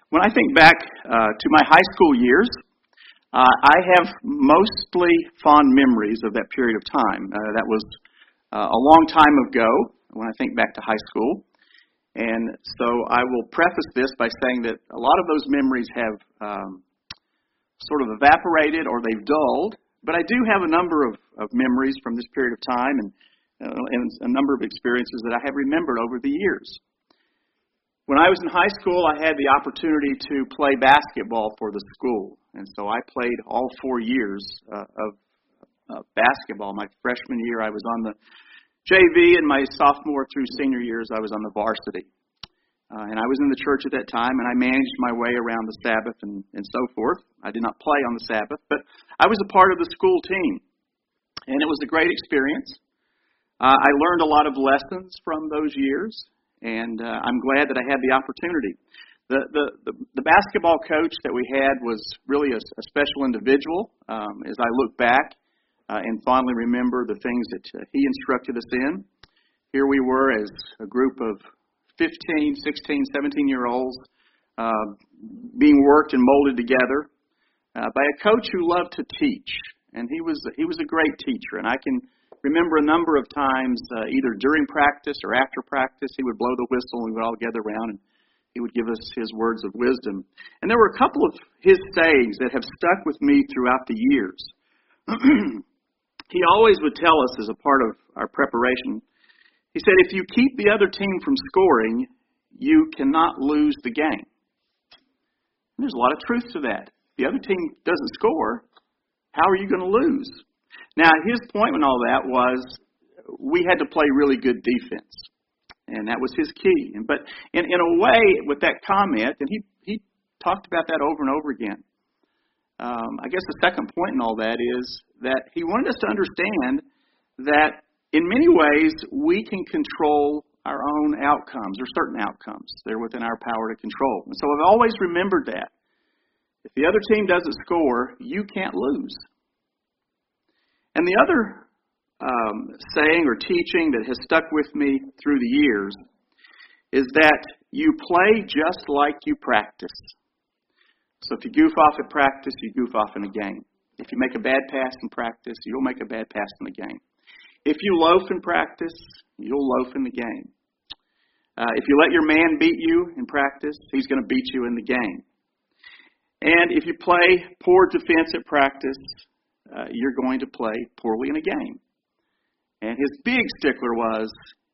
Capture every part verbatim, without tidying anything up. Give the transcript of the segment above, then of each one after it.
When I think back uh, to my high school years, uh, I have mostly fond memories of that period of time. Uh, that was uh, a long time ago when I think back to high school. And so I will preface this by saying that a lot of those memories have um, sort of evaporated or they've dulled. But I do have a number of, of memories from this period of time and, uh, and a number of experiences that I have remembered over the years. When I was in high school, I had the opportunity to play basketball for the school. And so I played all four years uh, of uh, basketball. My freshman year, I was on the J V, and my sophomore through senior years, I was on the varsity. Uh, and I was in the church at that time, and I managed my way around the Sabbath and, and so forth. I did not play on the Sabbath, but I was a part of the school team. And it was a great experience. Uh, I learned a lot of lessons from those years. And uh, I'm glad that I had the opportunity. The, the the the basketball coach that we had was really a, a special individual. Um, as I look back uh, and fondly remember the things that uh, he instructed us in, here we were as a group of fifteen, sixteen, seventeen-year-olds uh, being worked and molded together uh, by a coach who loved to teach. And he was he was a great teacher, and I can remember a number of times, uh, either during practice or after practice, he would blow the whistle and we would all gather around and he would give us his words of wisdom. And there were a couple of his sayings that have stuck with me throughout the years. He always would tell us as a part of our preparation, he said, if you keep the other team from scoring, you cannot lose the game. And there's a lot of truth to that. If the other team doesn't score, how are you going to lose? Now, his point in all that was we had to play really good defense, and that was his key. But in, in a way, with that comment, and he, he talked about that over and over again, um, I guess the second point in all that is that he wanted us to understand that in many ways we can control our own outcomes, or certain outcomes. They're within our power to control. And so I've always remembered that. If the other team doesn't score, you can't lose. And the other um, saying or teaching that has stuck with me through the years is that you play just like you practice. So if you goof off at practice, you goof off in a game. If you make a bad pass in practice, you'll make a bad pass in the game. If you loaf in practice, you'll loaf in the game. Uh, if you let your man beat you in practice, he's going to beat you in the game. And if you play poor defense at practice, Uh, you're going to play poorly in a game. And his big stickler was,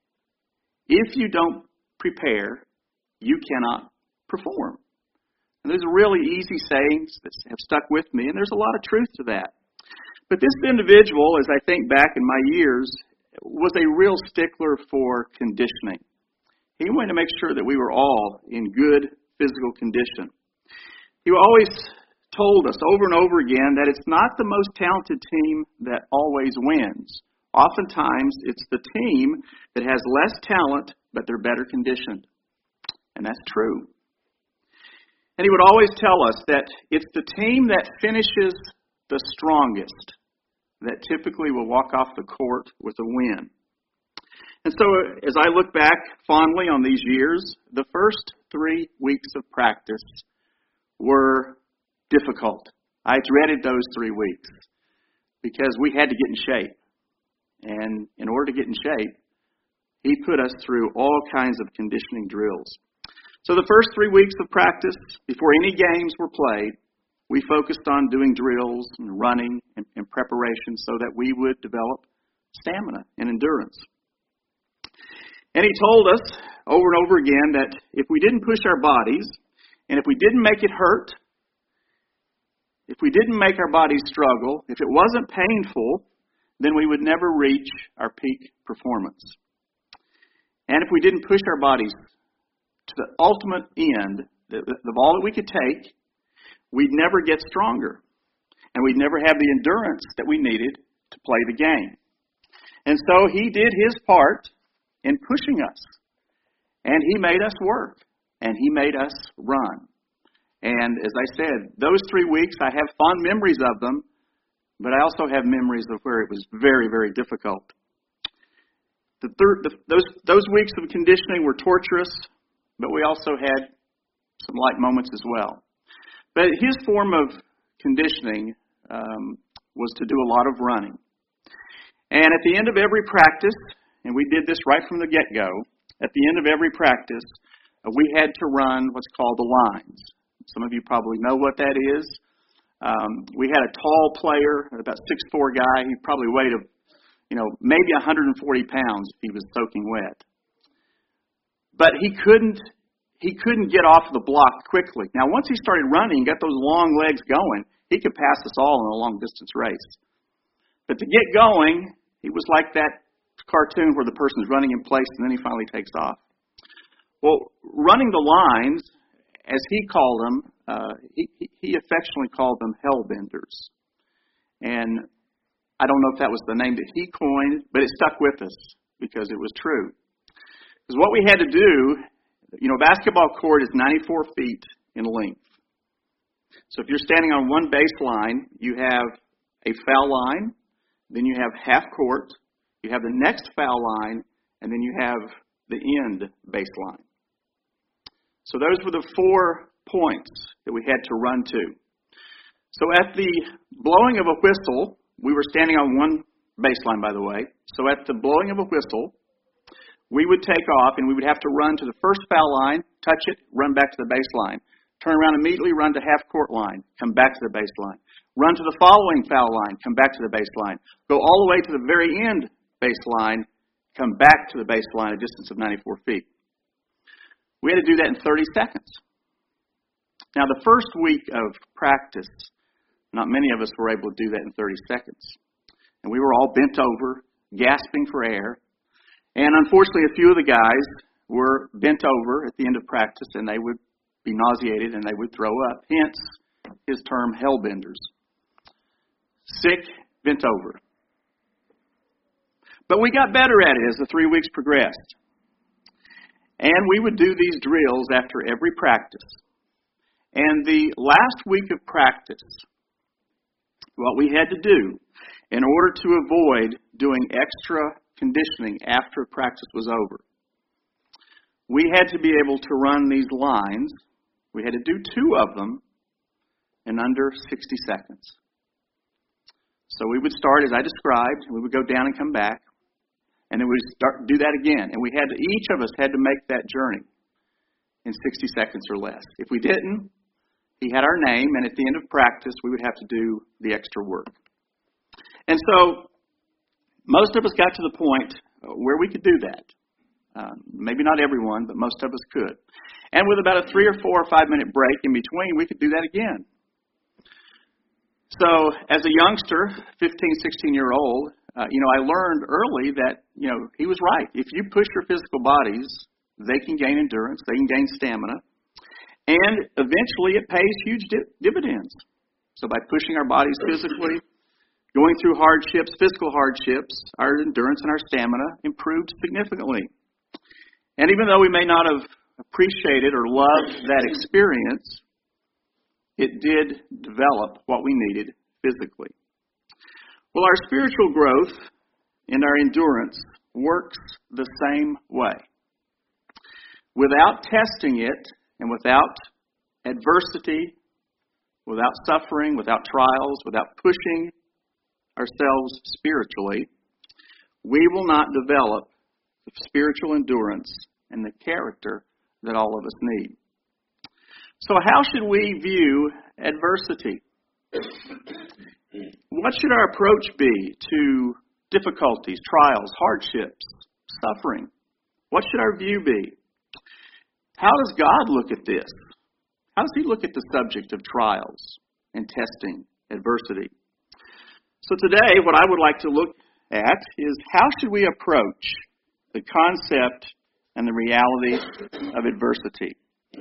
if you don't prepare, you cannot perform. And those are really easy sayings that have stuck with me, and there's a lot of truth to that. But this individual, as I think back in my years, was a real stickler for conditioning. He wanted to make sure that we were all in good physical condition. He always told us over and over again that it's not the most talented team that always wins. Oftentimes, it's the team that has less talent, but they're better conditioned. And that's true. And he would always tell us that it's the team that finishes the strongest that typically will walk off the court with a win. And so, as I look back fondly on these years, the first three weeks of practice were difficult. I dreaded those three weeks because we had to get in shape. And in order to get in shape, he put us through all kinds of conditioning drills. So the first three weeks of practice, before any games were played, we focused on doing drills and running and, and preparation so that we would develop stamina and endurance. And he told us over and over again that if we didn't push our bodies, and if we didn't make it hurt, if we didn't make our bodies struggle, if it wasn't painful, then we would never reach our peak performance. And if we didn't push our bodies to the ultimate end of all that we could take, we'd never get stronger. And we'd never have the endurance that we needed to play the game. And so he did his part in pushing us. And he made us work. And he made us run. And as I said, those three weeks, I have fond memories of them, but I also have memories of where it was very, very difficult. The third, the, those, those weeks of conditioning were torturous, but we also had some some light moments as well. But his form of conditioning um, was to do a lot of running. And at the end of every practice, and we did this right from the get-go, at the end of every practice, uh, we had to run what's called the lines. Some of you probably know what that is. Um, we had a tall player, about six foot four guy. He probably weighed, a, you know, maybe one hundred forty pounds if he was soaking wet. But he couldn't, he couldn't get off the block quickly. Now, once he started running, got those long legs going, he could pass us all in a long-distance race. But to get going, he was like that cartoon where the person's running in place and then he finally takes off. Well, running the lines, as he called them, uh, he, he affectionately called them hellbenders. And I don't know if that was the name that he coined, but it stuck with us because it was true. Because what we had to do, you know, a basketball court is ninety-four feet in length. So if you're standing on one baseline, you have a foul line, then you have half court, you have the next foul line, and then you have the end baseline. So those were the four points that we had to run to. So at the blowing of a whistle, we were standing on one baseline, by the way. So at the blowing of a whistle, we would take off and we would have to run to the first foul line, touch it, run back to the baseline. Turn around immediately, run to half court line, come back to the baseline. Run to the following foul line, come back to the baseline. Go all the way to the very end baseline, come back to the baseline, a distance of ninety-four feet. We had to do that in thirty seconds. Now, the first week of practice, not many of us were able to do that in thirty seconds. And we were all bent over, gasping for air. And unfortunately, a few of the guys were bent over at the end of practice, and they would be nauseated and they would throw up. Hence, his term, hellbenders. Sick, bent over. But we got better at it as the three weeks progressed. And we would do these drills after every practice. And the last week of practice, what we had to do in order to avoid doing extra conditioning after practice was over, we had to be able to run these lines. We had to do two of them in under sixty seconds. So we would start, as I described, we would go down and come back, and then we'd start do that again. And we had to, each of us had to make that journey in sixty seconds or less. If we didn't, he had our name, and at the end of practice, we would have to do the extra work. And so most of us got to the point where we could do that. Uh, maybe not everyone, but most of us could. And with about a three or four or five minute break in between, we could do that again. So as a youngster, fifteen, sixteen-year-old, uh, you know, I learned early that, you know, he was right. If you push your physical bodies, they can gain endurance, they can gain stamina, and eventually it pays huge di- dividends. So by pushing our bodies physically, going through hardships, physical hardships, our endurance and our stamina improved significantly. And even though we may not have appreciated or loved that experience, it did develop what we needed physically. Well, our spiritual growth and our endurance works the same way. Without testing it and without adversity, without suffering, without trials, without pushing ourselves spiritually, we will not develop the spiritual endurance and the character that all of us need. So how should we view adversity? What should our approach be to difficulties, trials, hardships, suffering? What should our view be? How does God look at this? How does He look at the subject of trials and testing, adversity? So today, what I would like to look at is how should we approach the concept and the reality of adversity.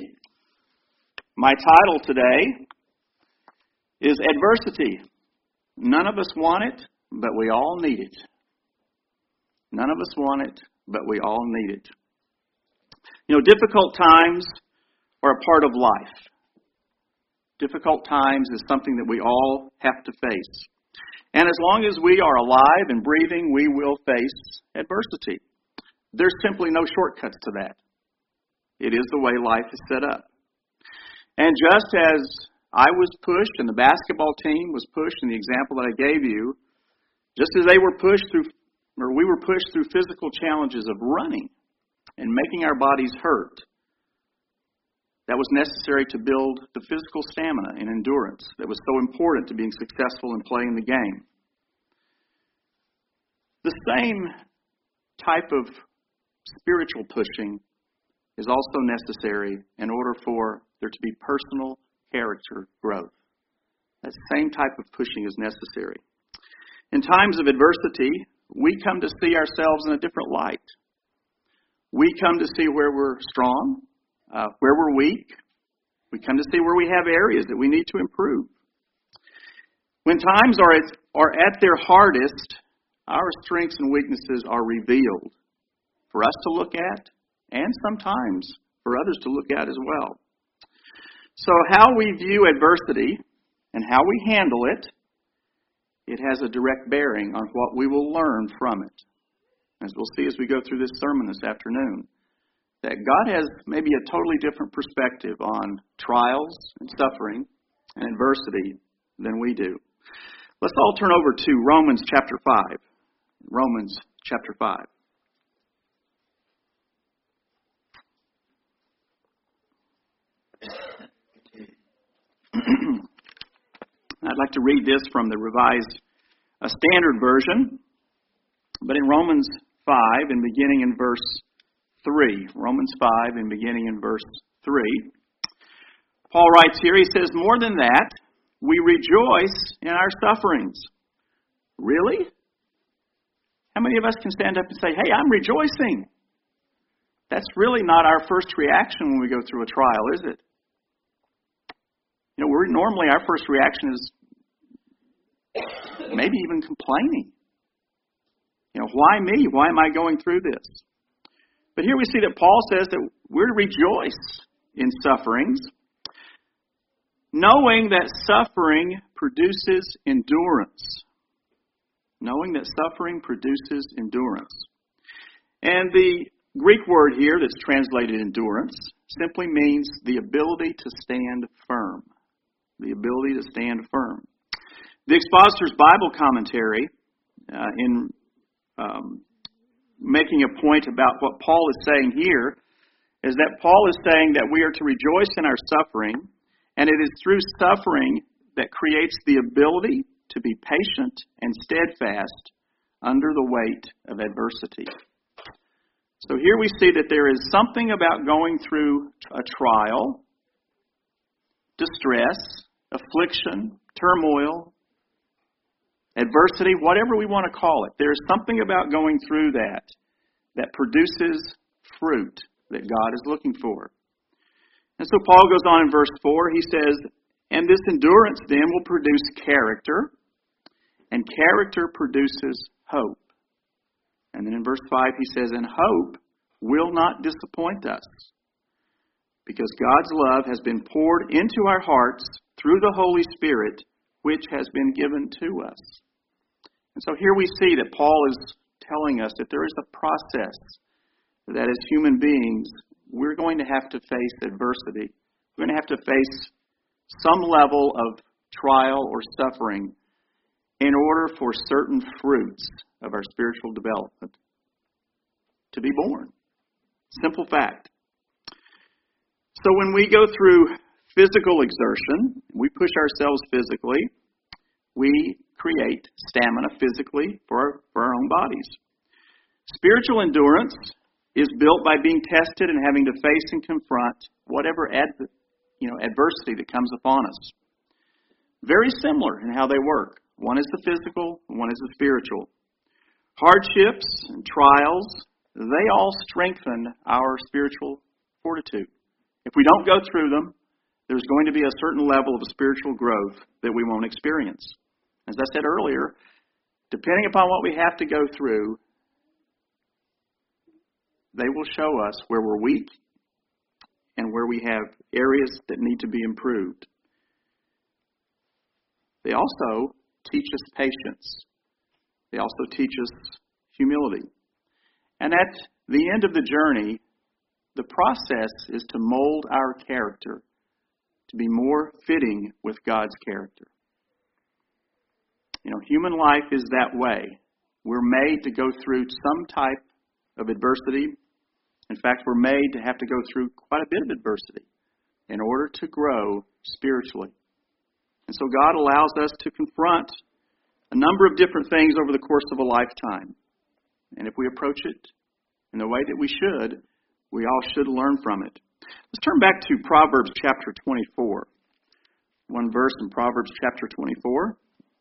My title today is Adversity. None of us want it, but we all need it. None of us want it, but we all need it. You know, difficult times are a part of life. Difficult times is something that we all have to face. And as long as we are alive and breathing, we will face adversity. There's simply no shortcuts to that. It is the way life is set up. And just as I was pushed and the basketball team was pushed in the example that I gave you, just as they were pushed through, or we were pushed through physical challenges of running and making our bodies hurt, that was necessary to build the physical stamina and endurance that was so important to being successful in playing the game. The same type of spiritual pushing is also necessary in order for there to be personal character growth. That same type of pushing is necessary. In times of adversity, we come to see ourselves in a different light. We come to see where we're strong, uh, where we're weak. We come to see where we have areas that we need to improve. When times are at, are at their hardest, our strengths and weaknesses are revealed for us to look at, and sometimes for others to look at as well. So how we view adversity and how we handle it, it has a direct bearing on what we will learn from it. As we'll see as we go through this sermon this afternoon, that God has maybe a totally different perspective on trials and suffering and adversity than we do. Let's all turn over to Romans chapter five. Romans chapter five. I'd like to read this from the Revised uh, Standard Version, but in Romans five and beginning in verse three. Romans five and beginning in verse three. Paul writes here, he says, "More than that, we rejoice in our sufferings." Really? How many of us can stand up and say, "Hey, I'm rejoicing"? That's really not our first reaction when we go through a trial, is it? You know, we're normally our first reaction is maybe even complaining. You know, why me? Why am I going through this? But here we see that Paul says that we're to rejoice in sufferings, knowing that suffering produces endurance. Knowing that suffering produces endurance. And the Greek word here that's translated endurance simply means the ability to stand firm. The ability to stand firm. The Expositor's Bible Commentary, uh, in um, making a point about what Paul is saying here, is that Paul is saying that we are to rejoice in our suffering, and it is through suffering that creates the ability to be patient and steadfast under the weight of adversity. So here we see that there is something about going through a trial, distress, affliction, turmoil, adversity, whatever we want to call it. There is something about going through that that produces fruit that God is looking for. And so Paul goes on in verse four, he says, "And this endurance then will produce character, and character produces hope." And then in verse five he says, "And hope will not disappoint us, because God's love has been poured into our hearts through the Holy Spirit, which has been given to us." And so here we see that Paul is telling us that there is a process that as human beings, we're going to have to face adversity. We're going to have to face some level of trial or suffering in order for certain fruits of our spiritual development to be born. Simple fact. So when we go through physical exertion, we push ourselves physically, we create stamina physically for our, for our own bodies. Spiritual endurance is built by being tested and having to face and confront whatever ad, you know, adversity that comes upon us. Very similar in how they work. One is the physical, and one is the spiritual. Hardships and trials, they all strengthen our spiritual fortitude. If we don't go through them, there's going to be a certain level of spiritual growth that we won't experience. As I said earlier, depending upon what we have to go through, they will show us where we're weak and where we have areas that need to be improved. They also teach us patience. They also teach us humility. And at the end of the journey, the process is to mold our character to be more fitting with God's character. You know, human life is that way. We're made to go through some type of adversity. In fact, we're made to have to go through quite a bit of adversity in order to grow spiritually. And so God allows us to confront a number of different things over the course of a lifetime. And if we approach it in the way that we should, we all should learn from it. Let's turn back to Proverbs chapter twenty-four. One verse in Proverbs chapter twenty-four.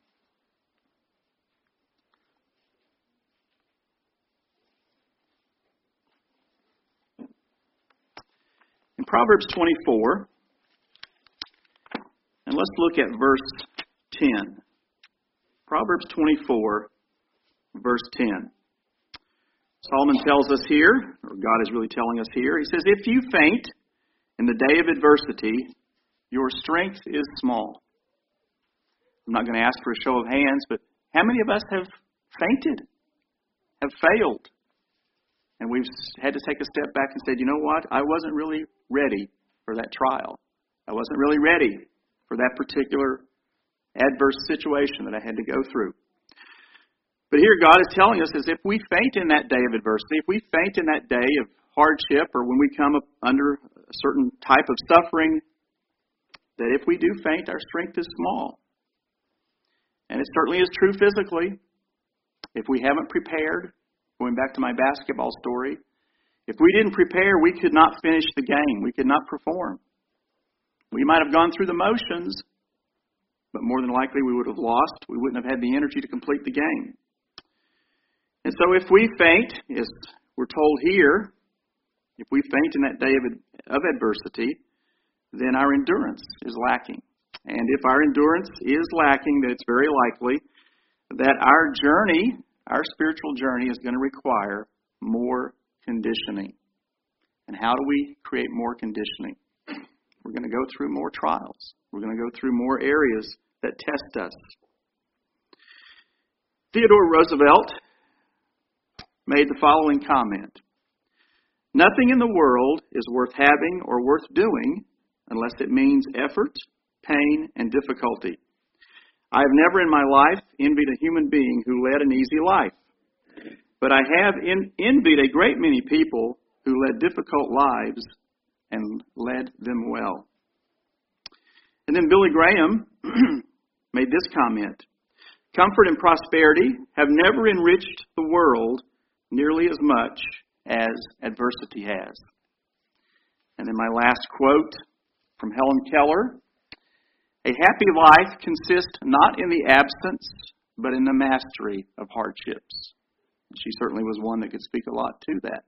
In Proverbs twenty-four, and let's look at verse ten. Proverbs twenty-four, verse ten. Solomon tells us here, or God is really telling us here, he says, "If you faint in the day of adversity, your strength is small." I'm not going to ask for a show of hands, but how many of us have fainted, have failed? And we've had to take a step back and say, you know what? I wasn't really ready for that trial. I wasn't really ready for that particular adverse situation that I had to go through. But here God is telling us is if we faint in that day of adversity, if we faint in that day of hardship, or when we come up under a certain type of suffering, that if we do faint, our strength is small. And it certainly is true physically. If we haven't prepared, going back to my basketball story, if we didn't prepare, we could not finish the game. We could not perform. We might have gone through the motions, but more than likely we would have lost. We wouldn't have had the energy to complete the game. And so if we faint, as we're told here, if we faint in that day of, of adversity, then our endurance is lacking. And if our endurance is lacking, then it's very likely that our journey, our spiritual journey, is going to require more conditioning. And how do we create more conditioning? We're going to go through more trials. We're going to go through more areas that test us. Theodore Roosevelt made the following comment: "Nothing in the world is worth having or worth doing unless it means effort, pain, and difficulty. I have never in my life envied a human being who led an easy life, but I have in, envied a great many people who led difficult lives and led them well." And then Billy Graham made this comment: "Comfort and prosperity have never enriched the world nearly as much as adversity has." And then my last quote from Helen Keller: "A happy life consists not in the absence, but in the mastery of hardships." And she certainly was one that could speak a lot to that.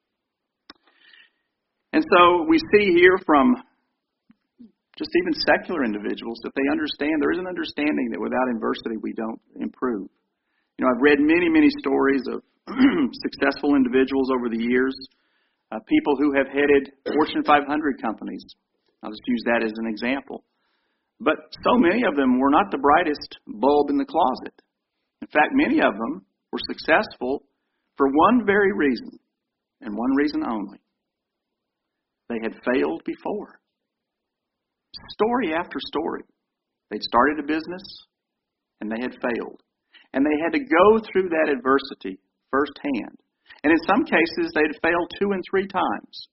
And so we see here from just even secular individuals that they understand, there is an understanding that without adversity we don't improve. You know, I've read many, many stories of successful individuals over the years, uh, people who have headed Fortune five hundred companies. I'll just use that as an example. But so many of them were not the brightest bulb in the closet. In fact, many of them were successful for one very reason, and one reason only. They had failed before. Story after story. They'd started a business, and they had failed. And they had to go through that adversity firsthand. And in some cases, they'd failed two and three times.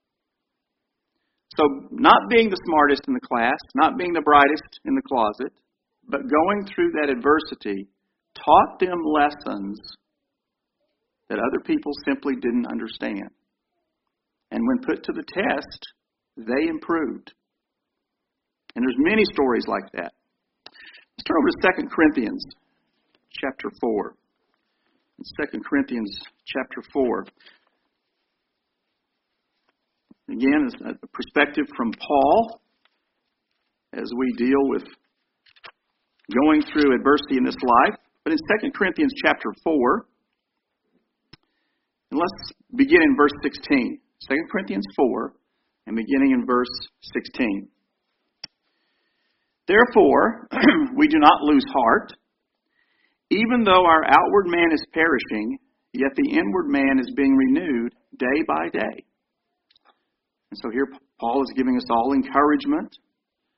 So not being the smartest in the class, not being the brightest in the closet, but going through that adversity taught them lessons that other people simply didn't understand. And when put to the test, they improved. And there's many stories like that. Let's turn over to Second Corinthians chapter four. Second Corinthians chapter four. Again, a perspective from Paul as we deal with going through adversity in this life. But in Second Corinthians chapter four, and let's begin in verse sixteen. Second Corinthians four, and beginning in verse sixteen. "Therefore, we do not lose heart. Even though our outward man is perishing, yet the inward man is being renewed day by day." And so here Paul is giving us all encouragement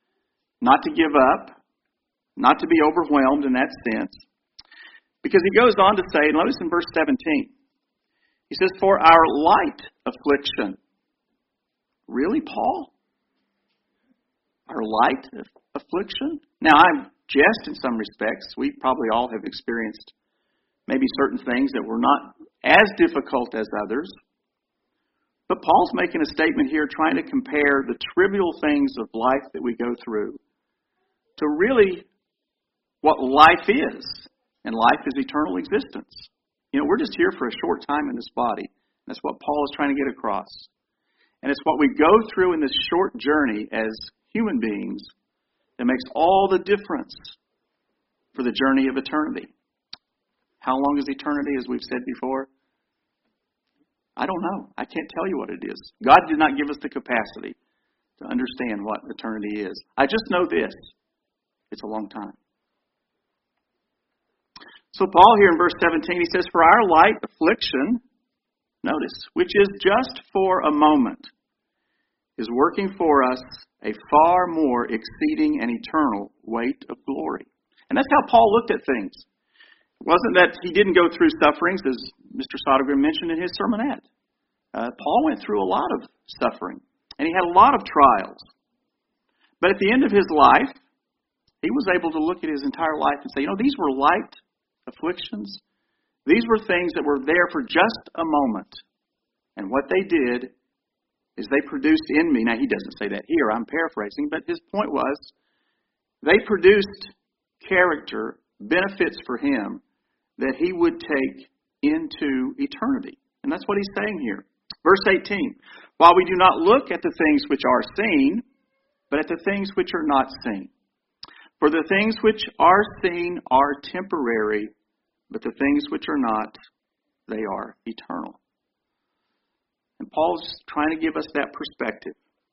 not to give up, not to be overwhelmed in that sense. Because he goes on to say, notice in verse seventeen, he says, for our light affliction. Really, Paul? Our light affliction? Now, I jest in some respects. We probably all have experienced maybe certain things that were not as difficult as others. But Paul's making a statement here trying to compare the trivial things of life that we go through to really what life is. And life is eternal existence. You know, we're just here for a short time in this body. That's what Paul is trying to get across. And it's what we go through in this short journey as human beings that makes all the difference for the journey of eternity. How long is eternity, as we've said before? I don't know. I can't tell you what it is. God did not give us the capacity to understand what eternity is. I just know this. It's a long time. So Paul here in verse seventeen, he says, for our light affliction, notice, which is just for a moment, is working for us a far more exceeding and eternal weight of glory. And that's how Paul looked at things. It wasn't that he didn't go through sufferings, as Mister Sodergren mentioned in his sermonette. Uh, Paul went through a lot of suffering, and he had a lot of trials. But at the end of his life, he was able to look at his entire life and say, you know, these were light afflictions. These were things that were there for just a moment. And what they did is they produced in me, now he doesn't say that here, I'm paraphrasing, but his point was, they produced character, benefits for him that he would take into eternity. And that's what he's saying here. Verse eighteen, while we do not look at the things which are seen, but at the things which are not seen. For the things which are seen are temporary, but the things which are not, they are eternal. And Paul's trying to give us that perspective.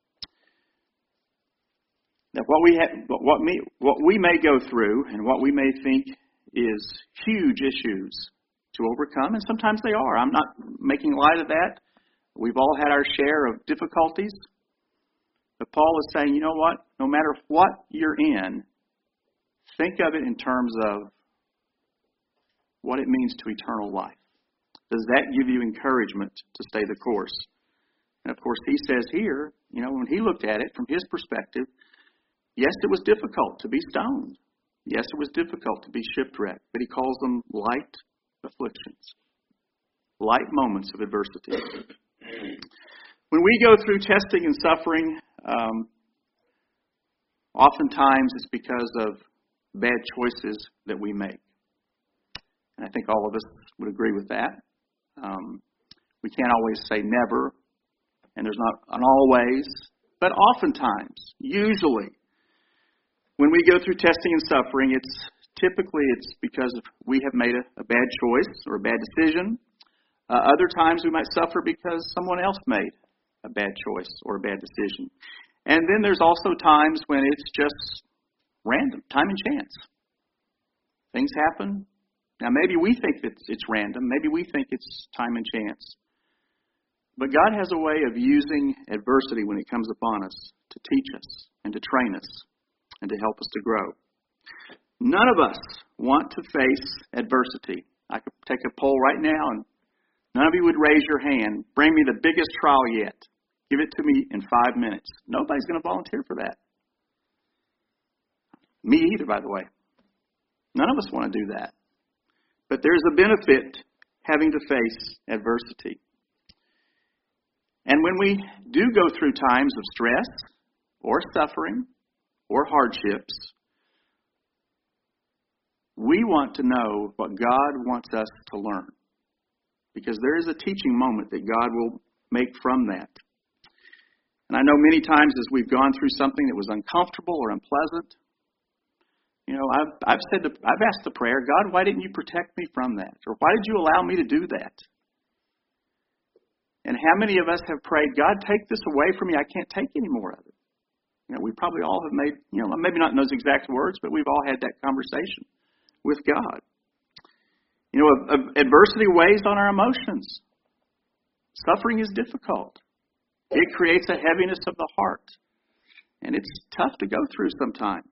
That what we have, what me, what we may go through and what we may think is huge issues to overcome, and sometimes they are. I'm not making light of that. We've all had our share of difficulties. But Paul is saying, you know what? No matter what you're in, think of it in terms of what it means to eternal life. Does that give you encouragement to stay the course? And of course, he says here, you know, when he looked at it from his perspective, yes, it was difficult to be stoned. Yes, it was difficult to be shipwrecked. But he calls them light afflictions, light moments of adversity. When we go through testing and suffering, um, oftentimes it's because of bad choices that we make. And I think all of us would agree with that. Um, we can't always say never, and there's not an always, but oftentimes, usually, when we go through testing and suffering, it's typically it's because we have made a, a bad choice or a bad decision. Uh, other times we might suffer because someone else made a bad choice or a bad decision. And then there's also times when it's just random, time and chance. Things happen. Now, maybe we think that it's random. Maybe we think it's time and chance. But God has a way of using adversity when it comes upon us to teach us and to train us and to help us to grow. None of us want to face adversity. I could take a poll right now and none of you would raise your hand. Bring me the biggest trial yet. Give it to me in five minutes. Nobody's going to volunteer for that. Me either, by the way. None of us want to do that. But there's a benefit having to face adversity. And when we do go through times of stress or suffering or hardships, we want to know what God wants us to learn. Because there is a teaching moment that God will make from that. And I know many times as we've gone through something that was uncomfortable or unpleasant, you know, I've, I've said, to, I've asked the prayer, God, why didn't you protect me from that? Or why did you allow me to do that? And how many of us have prayed, God, take this away from me. I can't take any more of it. You know, we probably all have made, you know, maybe not in those exact words, but we've all had that conversation with God. You know, adversity weighs on our emotions. Suffering is difficult. It creates a heaviness of the heart. And it's tough to go through sometimes.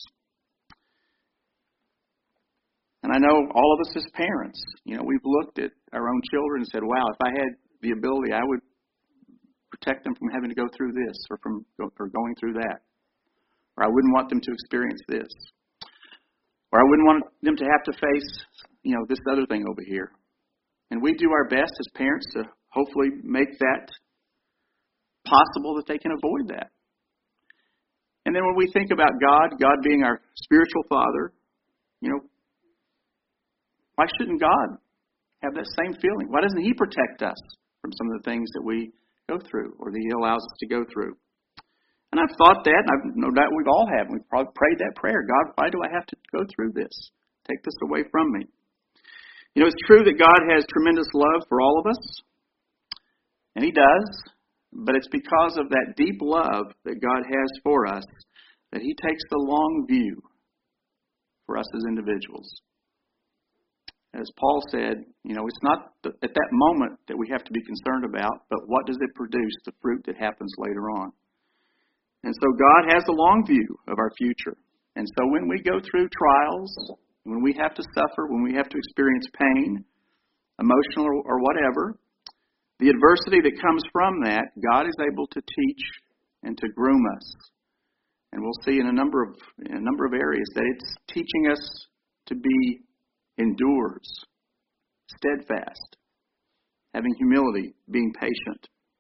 And I know all of us as parents, you know, we've looked at our own children and said, wow, if I had the ability, I would protect them from having to go through this or from or going through that. Or I wouldn't want them to experience this. Or I wouldn't want them to have to face, you know, this other thing over here. And we do our best as parents to hopefully make that possible that they can avoid that. And then when we think about God, God being our spiritual Father, you know, why shouldn't God have that same feeling? Why doesn't He protect us from some of the things that we go through or that He allows us to go through? And I've thought that, and I've no doubt we've all have. We've probably prayed that prayer. God, why do I have to go through this? Take this away from me. You know, it's true that God has tremendous love for all of us, and He does, but it's because of that deep love that God has for us that He takes the long view for us as individuals. As Paul said, you know, it's not the, at that moment that we have to be concerned about, but what does it produce, the fruit that happens later on. And so God has the long view of our future. And so when we go through trials, when we have to suffer, when we have to experience pain, emotional or, or whatever, the adversity that comes from that, God is able to teach and to groom us. And we'll see in a number of in a number of areas that it's teaching us to be endures, steadfast, having humility, being patient.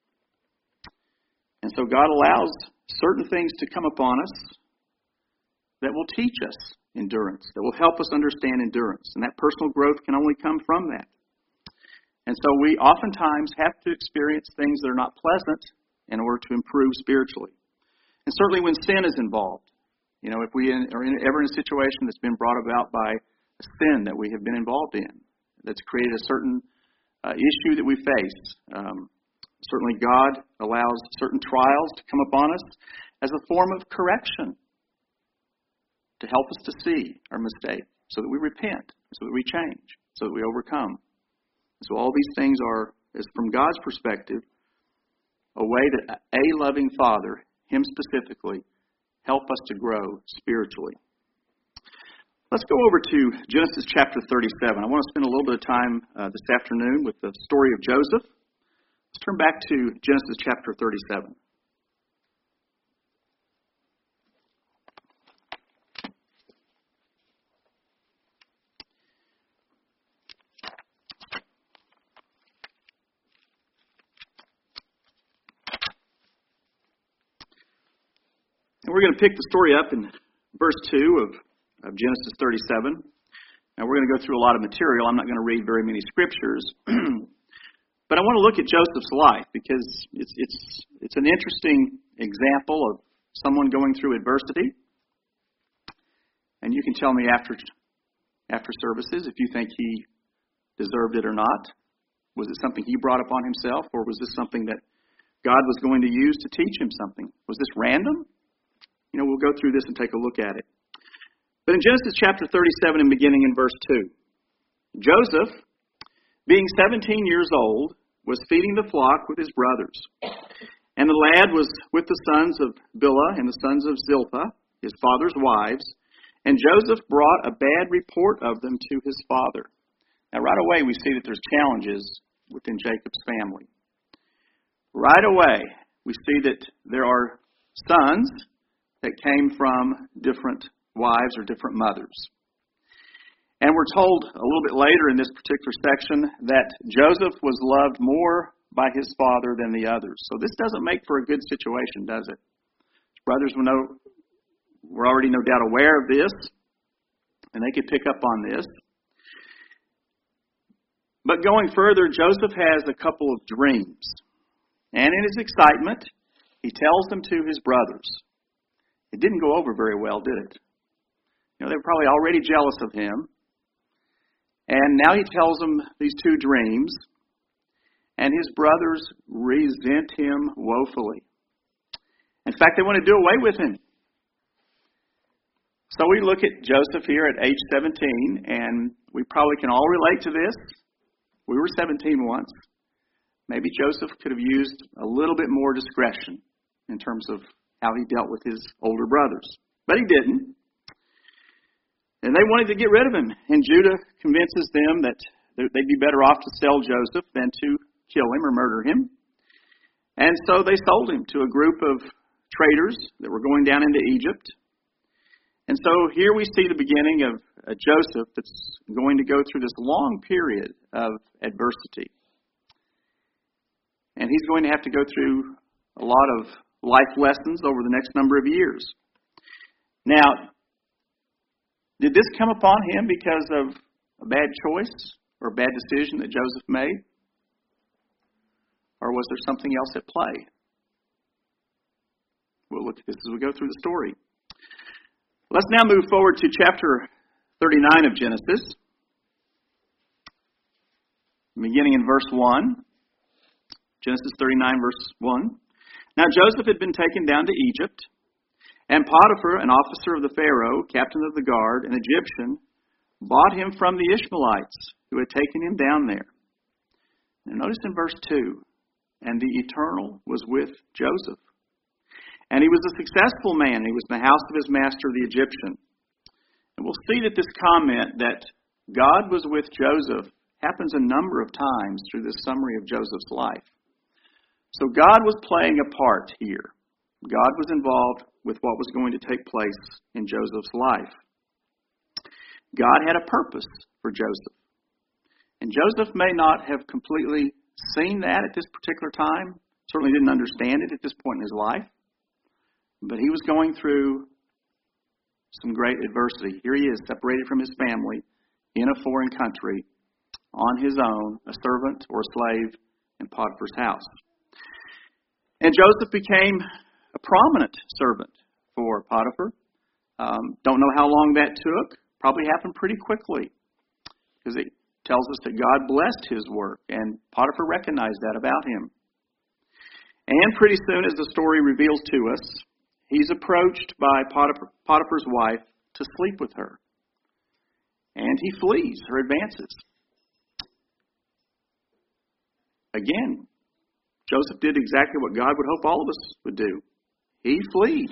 And so God allows certain things to come upon us that will teach us endurance, that will help us understand endurance. And that personal growth can only come from that. And so we oftentimes have to experience things that are not pleasant in order to improve spiritually. And certainly when sin is involved, you know, if we are in, ever in a situation that's been brought about by a sin that we have been involved in, that's created a certain uh, issue that we face. Um, certainly God allows certain trials to come upon us as a form of correction to help us to see our mistake so that we repent, so that we change, so that we overcome. So all these things are, as from God's perspective, a way that a loving Father, Him specifically, help us to grow spiritually. Let's go over to Genesis chapter thirty-seven. I want to spend a little bit of time uh, this afternoon with the story of Joseph. Let's turn back to Genesis chapter thirty-seven. And we're going to pick the story up in verse two of of Genesis thirty-seven. Now we're going to go through a lot of material. I'm not going to read very many scriptures. But I want to look at Joseph's life because it's it's it's an interesting example of someone going through adversity. And you can tell me after after services if you think he deserved it or not. Was it something he brought upon himself, or was this something that God was going to use to teach him something? Was this random? You know, we'll go through this and take a look at it. But in Genesis chapter thirty-seven and beginning in verse two, Joseph, being seventeen years old, was feeding the flock with his brothers. And the lad was with the sons of Bilhah and the sons of Zilpah, his father's wives, and Joseph brought a bad report of them to his father. Now right away we see that there's challenges within Jacob's family. Right away we see that there are sons that came from different wives or different mothers. And we're told a little bit later in this particular section that Joseph was loved more by his father than the others. So this doesn't make for a good situation, does it? His brothers were, no, were already no doubt aware of this, and they could pick up on this. But going further, Joseph has a couple of dreams. And in his excitement, he tells them to his brothers. It didn't go over very well, did it? You know, they were probably already jealous of him. And now he tells them these two dreams. And his brothers resent him woefully. In fact, they want to do away with him. So we look at Joseph here at age seventeen, and we probably can all relate to this. We were seventeen once. Maybe Joseph could have used a little bit more discretion in terms of how he dealt with his older brothers. But he didn't. And they wanted to get rid of him. And Judah convinces them that they'd be better off to sell Joseph than to kill him or murder him. And so they sold him to a group of traders that were going down into Egypt. And so here we see the beginning of a Joseph that's going to go through this long period of adversity. And he's going to have to go through a lot of life lessons over the next number of years. Now, did this come upon him because of a bad choice or a bad decision that Joseph made? Or was there something else at play? We'll look at this as we go through the story. Let's now move forward to chapter thirty-nine of Genesis, beginning in verse one. Genesis thirty-nine, verse one. Now Joseph had been taken down to Egypt, and Potiphar, an officer of the Pharaoh, captain of the guard, an Egyptian, bought him from the Ishmaelites who had taken him down there. Now notice in verse two, and the Eternal was with Joseph. And he was a successful man. He was in the house of his master, the Egyptian. And we'll see that this comment that God was with Joseph happens a number of times through this summary of Joseph's life. So God was playing a part here. God was involved with what was going to take place in Joseph's life. God had a purpose for Joseph. And Joseph may not have completely seen that at this particular time. Certainly didn't understand it at this point in his life. But he was going through some great adversity. Here he is, separated from his family in a foreign country, on his own, a servant or a slave in Potiphar's house. And Joseph became a prominent servant for Potiphar. Um, don't know how long that took. Probably happened pretty quickly, because it tells us that God blessed his work, and Potiphar recognized that about him. And pretty soon, as the story reveals to us, he's approached by Potiphar, Potiphar's wife to sleep with her. And he flees her advances. Again, Joseph did exactly what God would hope all of us would do. He flees.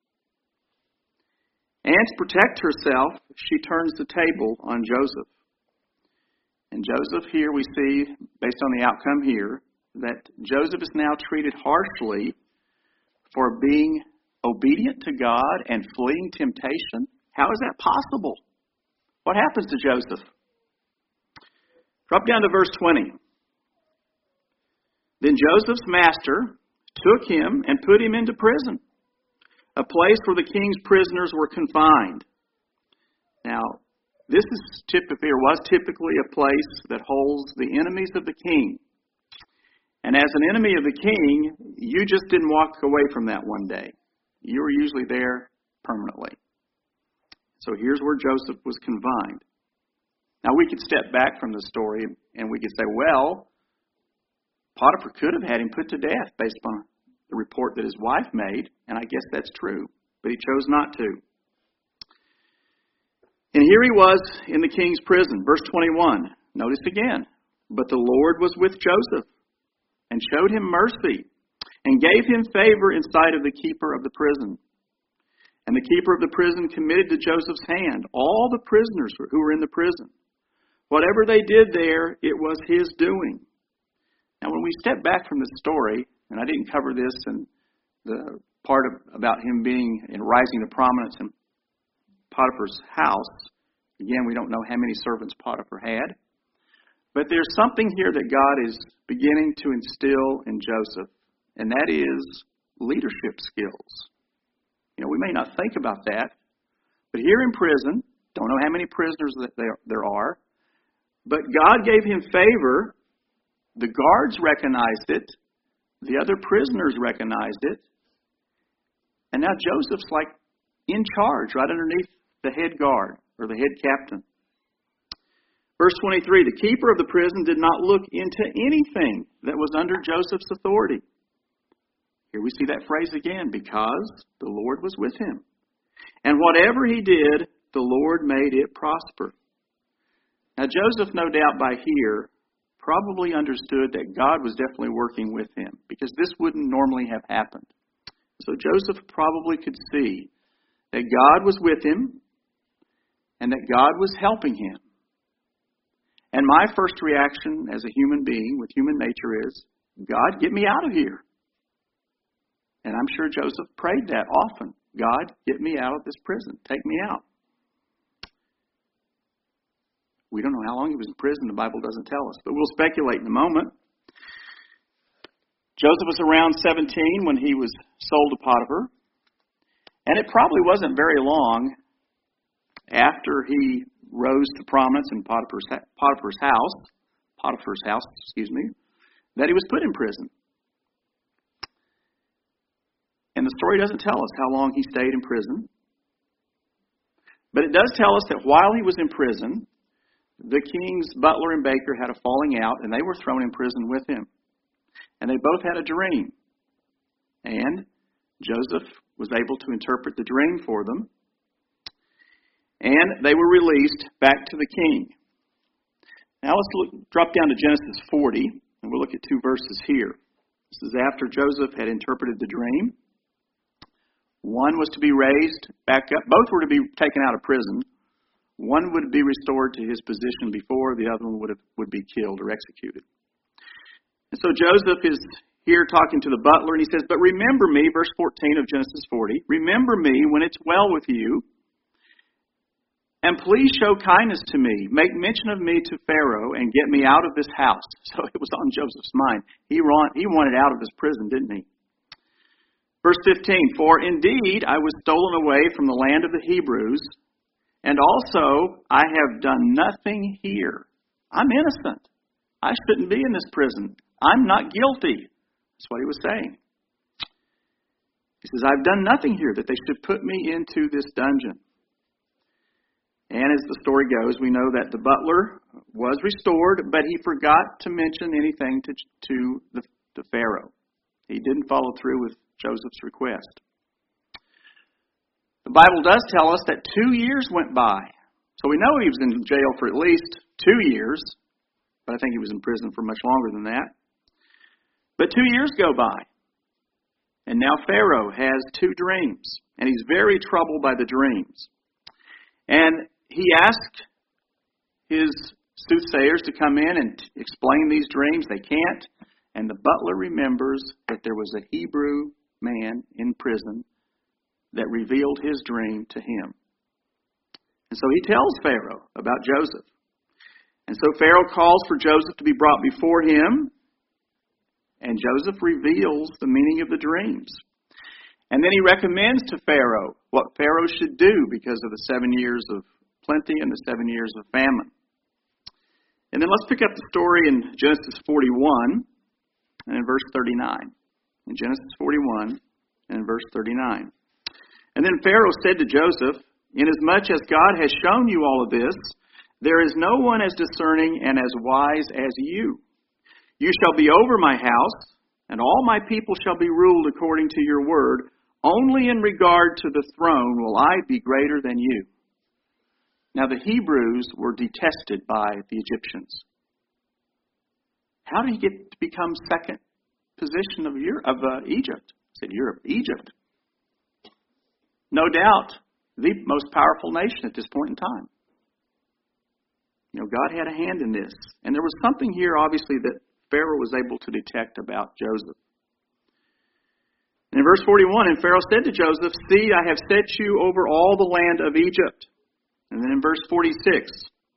And to protect herself, she turns the table on Joseph. And Joseph here we see, based on the outcome here, that Joseph is now treated harshly for being obedient to God and fleeing temptation. How is that possible? What happens to Joseph? Drop down to verse twenty. Then Joseph's master took him and put him into prison, a place where the king's prisoners were confined. Now, this is typically, or was typically, a place that holds the enemies of the king. And as an enemy of the king, you just didn't walk away from that one day. You were usually there permanently. So here's where Joseph was confined. Now we could step back from the story and we could say, well, Potiphar could have had him put to death based on the report that his wife made, and I guess that's true, but he chose not to. And here he was in the king's prison. Verse twenty-one, notice again, but the Lord was with Joseph and showed him mercy and gave him favor in sight of the keeper of the prison. And the keeper of the prison committed to Joseph's hand all the prisoners who were in the prison. Whatever they did there, it was his doing. Now, when we step back from this story, and I didn't cover this in the part of, about him being and rising to prominence in Potiphar's house. Again, we don't know how many servants Potiphar had. But there's something here that God is beginning to instill in Joseph, and that is leadership skills. You know, we may not think about that, but here in prison, don't know how many prisoners that there, there are, but God gave him favor. The guards recognized it. The other prisoners recognized it. And now Joseph's like in charge, right underneath the head guard or the head captain. Verse twenty-three, the keeper of the prison did not look into anything that was under Joseph's authority. Here we see that phrase again, because the Lord was with him. And whatever he did, the Lord made it prosper. Now Joseph, no doubt by here, probably understood that God was definitely working with him, because this wouldn't normally have happened. So Joseph probably could see that God was with him and that God was helping him. And my first reaction as a human being with human nature is, God, get me out of here. And I'm sure Joseph prayed that often. God, get me out of this prison. Take me out. We don't know how long he was in prison. The Bible doesn't tell us. But we'll speculate in a moment. Joseph was around seventeen when he was sold to Potiphar. And it probably wasn't very long after he rose to prominence in Potiphar's, Potiphar's house, Potiphar's house, excuse me, that he was put in prison. And the story doesn't tell us how long he stayed in prison. But it does tell us that while he was in prison, the king's butler and baker had a falling out, and they were thrown in prison with him. And they both had a dream. And Joseph was able to interpret the dream for them. And they were released back to the king. Now let's look, drop down to Genesis forty, and we'll look at two verses here. This is after Joseph had interpreted the dream. One was to be raised back up. Both were to be taken out of prison. One would be restored to his position before, the other one would have, would be killed or executed. And so Joseph is here talking to the butler, and he says, "But remember me," verse fourteen of Genesis forty, "remember me when it's well with you, and please show kindness to me. Make mention of me to Pharaoh and get me out of this house." So it was on Joseph's mind. He wanted out of this prison, didn't he? Verse fifteen, "For indeed I was stolen away from the land of the Hebrews, and also I have done nothing here." I'm innocent. I shouldn't be in this prison. I'm not guilty. That's what he was saying. He says, "I've done nothing here that they should put me into this dungeon." And as the story goes, we know that the butler was restored, but he forgot to mention anything to, to the to Pharaoh. He didn't follow through with Joseph's request. The Bible does tell us that two years went by. So we know he was in jail for at least two years, but I think he was in prison for much longer than that. But two years go by, and now Pharaoh has two dreams, and he's very troubled by the dreams. And he asked his soothsayers to come in and explain these dreams. They can't. And the butler remembers that there was a Hebrew man in prison that revealed his dream to him. And so he tells Pharaoh about Joseph. And so Pharaoh calls for Joseph to be brought before him. And Joseph reveals the meaning of the dreams. And then he recommends to Pharaoh what Pharaoh should do because of the seven years of plenty and the seven years of famine. And then let's pick up the story in Genesis forty-one and in verse thirty-nine. In Genesis forty-one and in verse thirty-nine. "And then Pharaoh said to Joseph, Inasmuch as God has shown you all of this, there is no one as discerning and as wise as you. You shall be over my house, and all my people shall be ruled according to your word. Only in regard to the throne will I be greater than you." Now the Hebrews were detested by the Egyptians. How did he get to become second position of Europe, of uh, Egypt? I said Europe, Egypt. No doubt the most powerful nation at this point in time. You know, God had a hand in this. And there was something here, obviously, that Pharaoh was able to detect about Joseph. In verse forty-one, "And Pharaoh said to Joseph, See, I have set you over all the land of Egypt." And then in verse forty-six,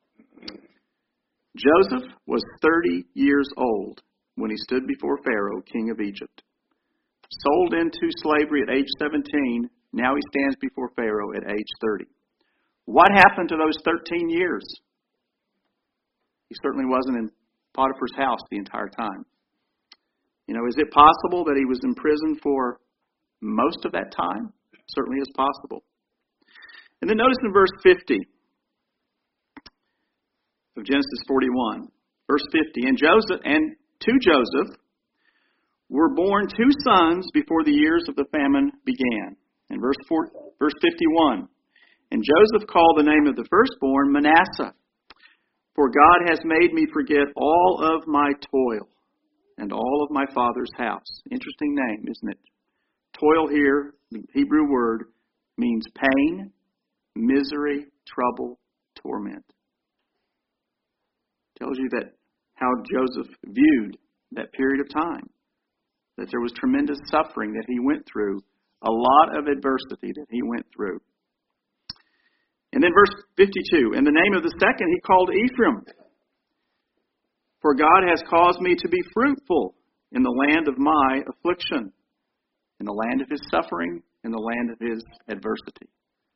"Joseph was thirty years old when he stood before Pharaoh, king of Egypt. Sold into slavery at age seventeen, now he stands before Pharaoh at age thirty. What happened to those thirteen years? He certainly wasn't in Potiphar's house the entire time. You know, is it possible that he was in prison for most of that time? Certainly is possible. And then notice in verse fifty of Genesis forty-one, verse fifty, "And Joseph and to Joseph were born two sons before the years of the famine began." In verse four, verse fifty-one, "And Joseph called the name of the firstborn Manasseh, for God has made me forget all of my toil and all of my father's house." Interesting name, isn't it? toil here, the Hebrew word, means pain, misery, trouble, torment. Tells you that how Joseph viewed that period of time. That there was tremendous suffering that he went through. A lot of adversity that he went through. And then verse fifty-two, and the name of the second he called Ephraim. For God has caused me to be fruitful in the land of my affliction, in the land of his suffering, in the land of his adversity.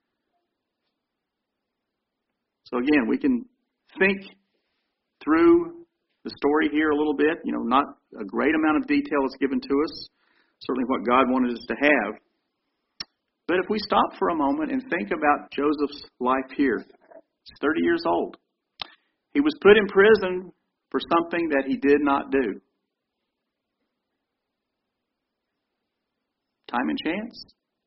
So again, we can think through the story here a little bit. You know, not a great amount of detail is given to us. Certainly what God wanted us to have. But if we stop for a moment and think about Joseph's life here, he's thirty years old. He was put in prison for something that he did not do. Time and chance?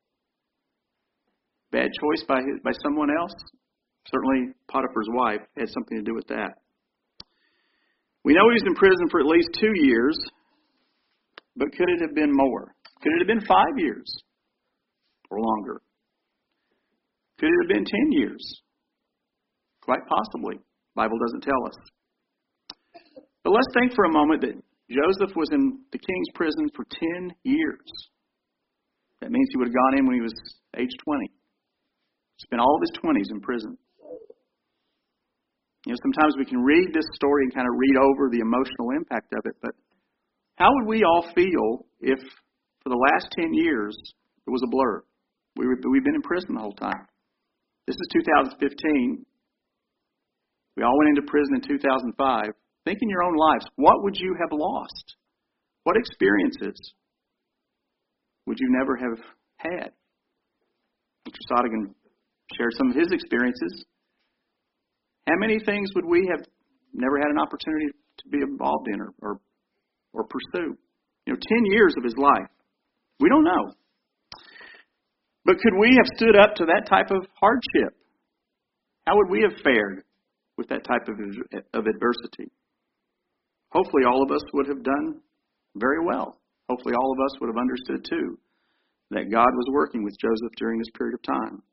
Bad choice by his, by someone else? Certainly Potiphar's wife had something to do with that. We know he was in prison for at least two years, but could it have been more? Could it have been five years or longer? Could it have been ten years? Quite possibly. The Bible doesn't tell us. But let's think for a moment that Joseph was in the king's prison for ten years. That means he would have gone in when he was age twenty. Spent all of his twenties in prison. You know, sometimes we can read this story and kind of read over the emotional impact of it, but how would we all feel if for the last ten years it was a blur? We were, we've been in prison the whole time. This is two thousand fifteen. We all went into prison in two thousand five. Think in your own lives, what would you have lost? What experiences would you never have had? Mister Sodigan shared some of his experiences. How many things would we have never had an opportunity to be involved in or, or, or pursue? You know, ten years of his life. We don't know. But could we have stood up to that type of hardship? How would we have fared with that type of, of adversity? Hopefully all of us would have done very well. Hopefully all of us would have understood too that God was working with Joseph during this period of time.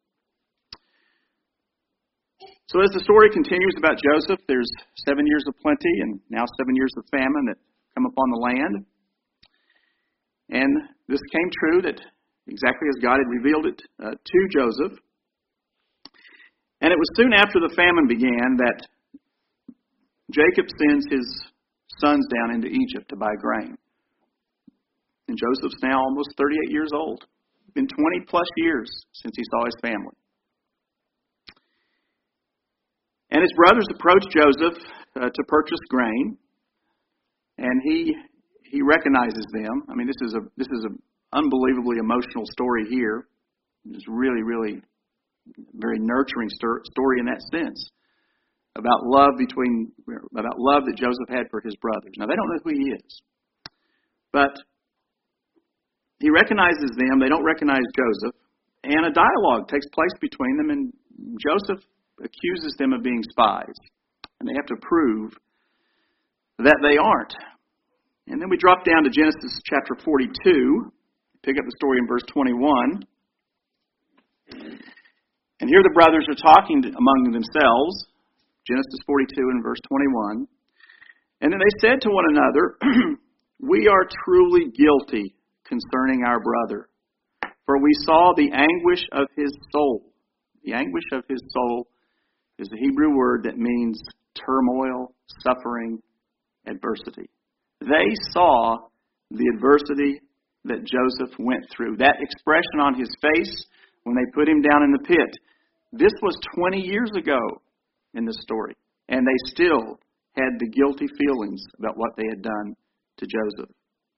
So as the story continues about Joseph, there's seven years of plenty and now seven years of famine that come upon the land. And this came true that exactly as God had revealed it uh, to Joseph. And it was soon after the famine began that Jacob sends his sons down into Egypt to buy grain. And Joseph's now almost thirty-eight years old. Been twenty plus years since he saw his family. And his brothers approached Joseph uh, to purchase grain, and he he recognizes them. I mean, this is a this is an unbelievably emotional story here. It's really, really very nurturing story in that sense about love between about love that Joseph had for his brothers. Now they don't know who he is, but he recognizes them. They don't recognize Joseph, and a dialogue takes place between them. And Joseph accuses them of being spies, and they have to prove that they aren't. And then we drop down to Genesis chapter forty-two, pick up the story in verse twenty-one. And here the brothers are talking among themselves, Genesis forty-two and verse twenty-one. And then they said to one another, "We are truly guilty concerning our brother, for we saw the anguish of his soul." The anguish of his soul is the Hebrew word that means turmoil, suffering, adversity. They saw the adversity that Joseph went through. That expression on his face when they put him down in the pit. This was twenty years ago in the story. And they still had the guilty feelings about what they had done to Joseph.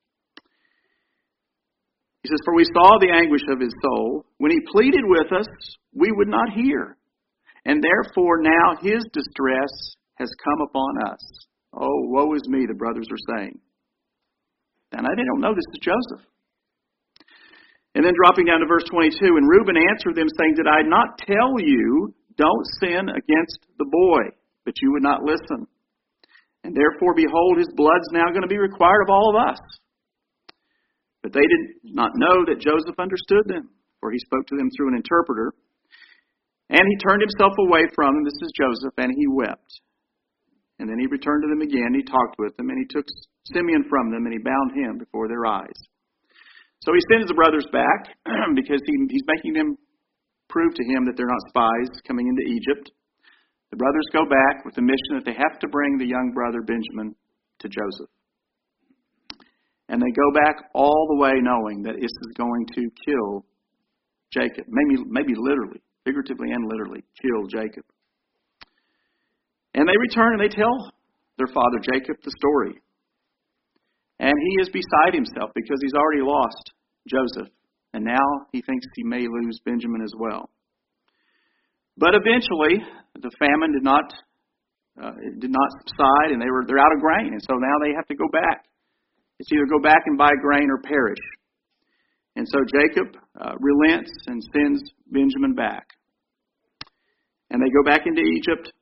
He says, "For we saw the anguish of his soul. When he pleaded with us, we would not hear. And therefore now his distress has come upon us." Oh, woe is me, the brothers are saying. And they don't know this is Joseph. And then dropping down to verse twenty-two, "And Reuben answered them, saying, Did I not tell you, don't sin against the boy? But you would not listen. And therefore, behold, his blood's now going to be required of all of us. But But they did not know that Joseph understood them, for he spoke to them through an interpreter. And he turned himself away from them, this is Joseph, and he wept. And then he returned to them again, he talked with them, and he took Simeon from them, and he bound him before their eyes. So he sends the brothers back, because he, he's making them prove to him that they're not spies coming into Egypt. The brothers go back with the mission that they have to bring the young brother Benjamin to Joseph. And they go back all the way knowing that this is going to kill Jacob. Maybe, maybe literally, figuratively and literally, kill Jacob. And they return and they tell their father Jacob the story. And he is beside himself because he's already lost Joseph. And now he thinks he may lose Benjamin as well. But eventually, the famine did not uh, it did not subside, and they were they're out of grain, and so now they have to go back. It's either go back and buy grain or perish. And so Jacob uh, relents and sends Benjamin back. And they go back into Egypt,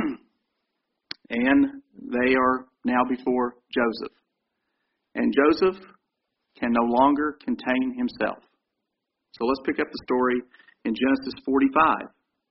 and they are now before Joseph. And Joseph can no longer contain himself. So let's pick up the story in Genesis forty-five.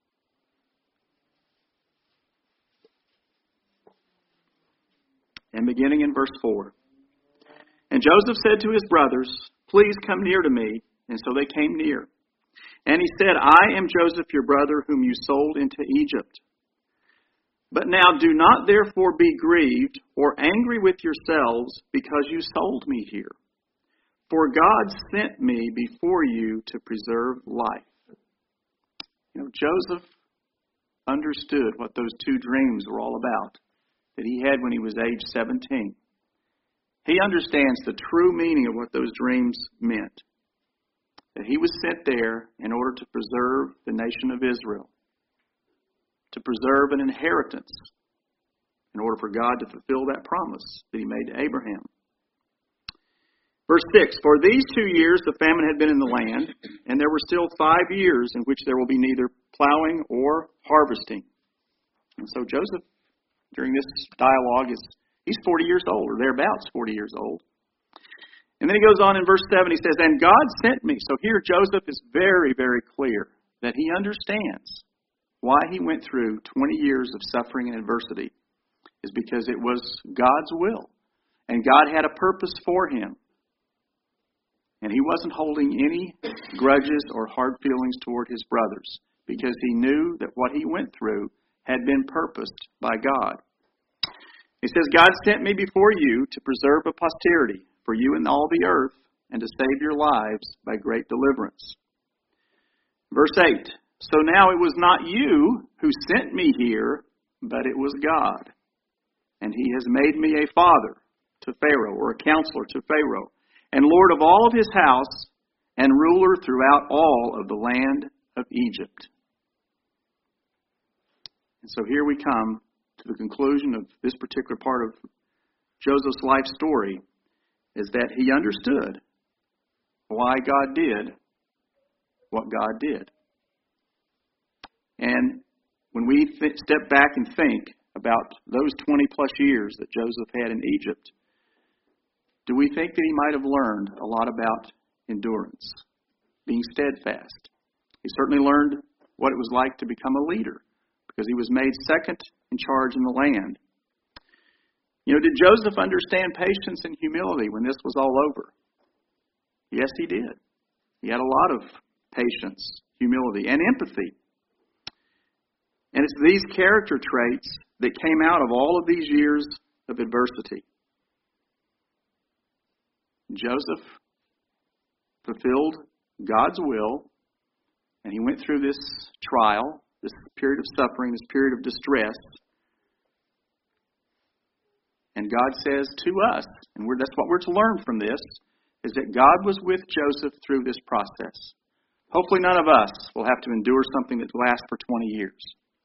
And beginning in verse four. And Joseph said to his brothers, "Please come near to me." And so they came near. And he said, "I am Joseph, your brother, whom you sold into Egypt. But now do not therefore be grieved or angry with yourselves because you sold me here. For God sent me before you to preserve life." You know, Joseph understood what those two dreams were all about that he had when he was age seventeen. He understands the true meaning of what those dreams meant. That he was sent there in order to preserve the nation of Israel. To preserve an inheritance. In order for God to fulfill that promise that he made to Abraham. Verse six, "For these two years the famine had been in the land, and there were still five years in which there will be neither plowing or harvesting." And so Joseph, during this dialogue, is he's forty years old, or thereabouts forty years old. And then he goes on in verse seven, he says, "And God sent me." So here Joseph is very, very clear that he understands why he went through twenty years of suffering and adversity is because it was God's will. And God had a purpose for him. And he wasn't holding any grudges or hard feelings toward his brothers because he knew that what he went through had been purposed by God. He says, "God sent me before you to preserve a posterity for you in all the earth and to save your lives by great deliverance." Verse eight, "So now it was not you who sent me here, but it was God. And he has made me a father to Pharaoh," or a counselor to Pharaoh, "and Lord of all of his house, and ruler throughout all of the land of Egypt." And so here we come to the conclusion of this particular part of Joseph's life story, is that he understood why God did what God did. And when we th- step back and think about those twenty plus years that Joseph had in Egypt, do we think that he might have learned a lot about endurance, being steadfast? He certainly learned what it was like to become a leader because he was made second in charge in the land. You know, did Joseph understand patience and humility when this was all over? Yes, he did. He had a lot of patience, humility, and empathy. And it's these character traits that came out of all of these years of adversity. Joseph fulfilled God's will, and he went through this trial, this period of suffering, this period of distress. And God says to us, and we're, that's what we're to learn from this, is that God was with Joseph through this process. Hopefully none of us will have to endure something that lasts for twenty years.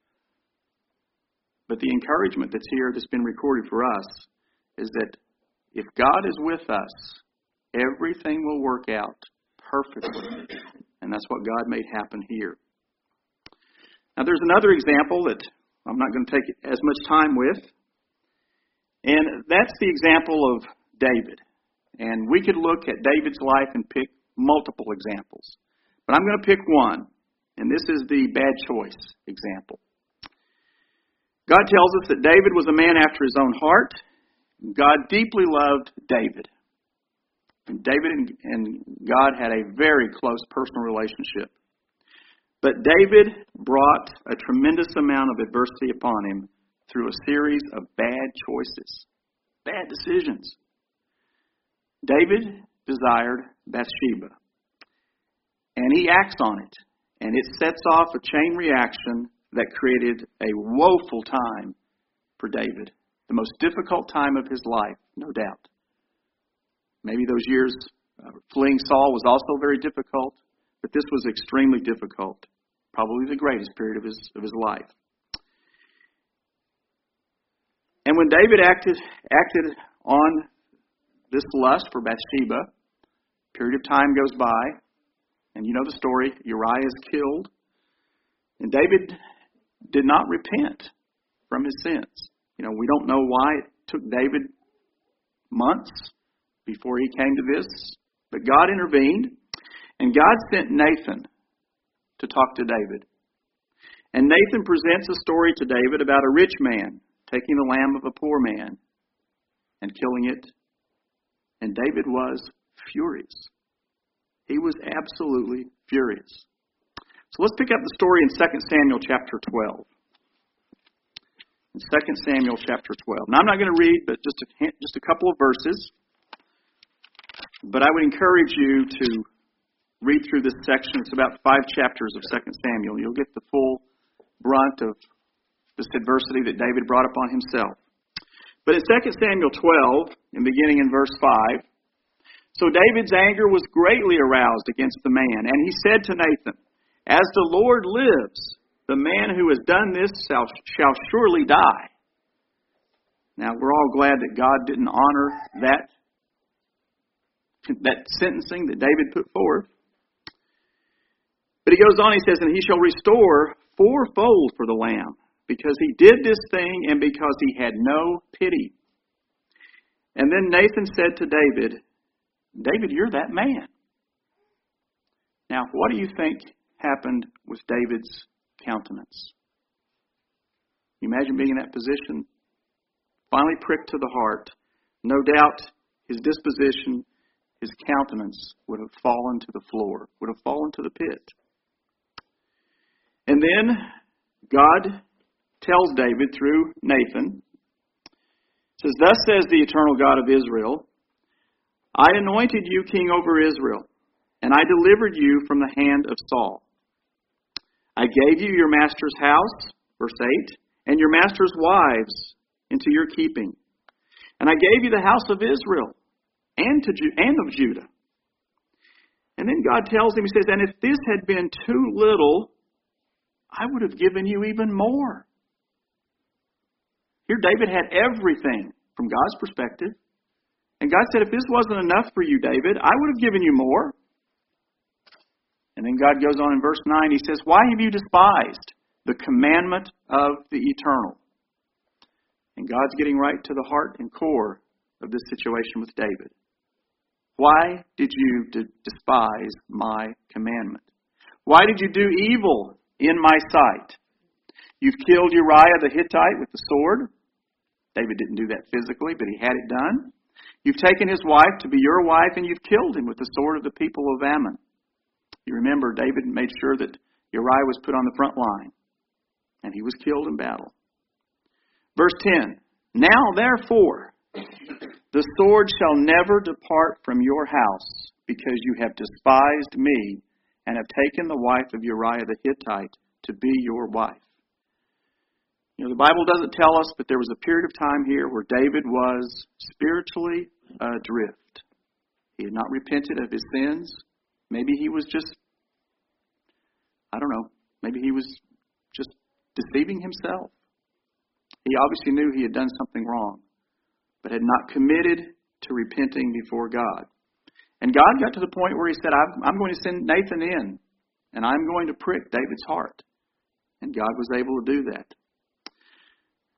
But the encouragement that's here, that's been recorded for us, is that if God is with us, everything will work out perfectly. And that's what God made happen here. Now there's another example that I'm not going to take as much time with. And that's the example of David. And we could look at David's life and pick multiple examples. But I'm going to pick one, and this is the bad choice example. God tells us that David was a man after his own heart. God deeply loved David. And David and God had a very close personal relationship. But David brought a tremendous amount of adversity upon him through a series of bad choices, bad decisions. David desired Bathsheba, and he acts on it, and it sets off a chain reaction that created a woeful time for David, the most difficult time of his life, no doubt. Maybe those years uh, fleeing Saul was also very difficult, but this was extremely difficult, probably the greatest period of his of his life. And when David acted acted on this lust for Bathsheba, a period of time goes by, and you know the story. Uriah is killed, and David did not repent from his sins. You know, we don't know why it took David months before he came to this, but God intervened, and God sent Nathan to talk to David. And Nathan presents a story to David about a rich man taking the lamb of a poor man and killing it. And David was furious. He was absolutely furious. So let's pick up the story in Second Samuel chapter twelve. In Second Samuel chapter twelve. Now I'm not going to read, but just a, just a couple of verses. But I would encourage you to read through this section. It's about five chapters of Second Samuel. You'll get the full brunt of this adversity that David brought upon himself. But in Second Samuel twelve, and beginning in verse five, so David's anger was greatly aroused against the man, and he said to Nathan, "As the Lord lives, the man who has done this shall, shall surely die." Now, we're all glad that God didn't honor that, that sentencing that David put forth. But he goes on, he says, "And he shall restore fourfold for the lamb, because he did this thing and because he had no pity." And then Nathan said to David, "David, you're that man." Now, what do you think happened with David's countenance? You imagine being in that position? Finally pricked to the heart. No doubt his disposition, his countenance would have fallen to the floor, would have fallen to the pit. And then God tells David through Nathan, says, "Thus says the eternal God of Israel, I anointed you king over Israel, and I delivered you from the hand of Saul. I gave you your master's house," verse eight, "and your master's wives into your keeping. And I gave you the house of Israel and to Ju- and of Judah." And then God tells him, he says, "And if this had been too little, I would have given you even more." Here David had everything from God's perspective. And God said, if this wasn't enough for you, David, I would have given you more. And then God goes on in verse nine, he says, "Why have you despised the commandment of the eternal?" And God's getting right to the heart and core of this situation with David. Why did you d- despise my commandment? Why did you do evil in my sight? You've killed Uriah the Hittite with the sword. David didn't do that physically, but he had it done. You've taken his wife to be your wife, and you've killed him with the sword of the people of Ammon. You remember, David made sure that Uriah was put on the front line, and he was killed in battle. Verse ten, "Now therefore, the sword shall never depart from your house, because you have despised me, and have taken the wife of Uriah the Hittite to be your wife." You know, the Bible doesn't tell us, but there was a period of time here where David was spiritually adrift. He had not repented of his sins. Maybe he was just, I don't know, maybe he was just deceiving himself. He obviously knew he had done something wrong, but had not committed to repenting before God. And God got to the point where he said, I'm, I'm going to send Nathan in, and I'm going to prick David's heart. And God was able to do that.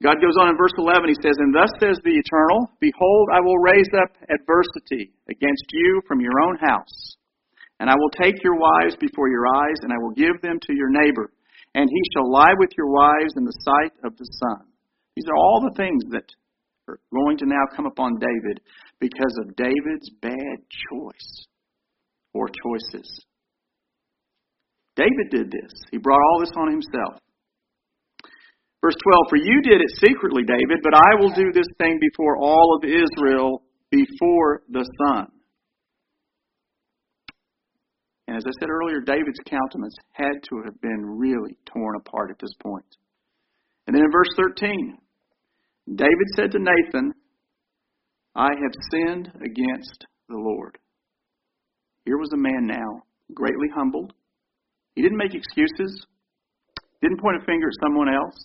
God goes on in verse eleven, He says, "And thus says the Eternal, Behold, I will raise up adversity against you from your own house. And I will take your wives before your eyes, and I will give them to your neighbor. And he shall lie with your wives in the sight of the sun." These are all the things that are going to now come upon David because of David's bad choice or choices. David did this. He brought all this on himself. Verse twelve, "For you did it secretly, David, but I will do this thing before all of Israel, before the sun." And as I said earlier, David's countenance had to have been really torn apart at this point. And then in verse thirteen, David said to Nathan, "I have sinned against the Lord." Here was a man now, greatly humbled. He didn't make excuses, didn't point a finger at someone else.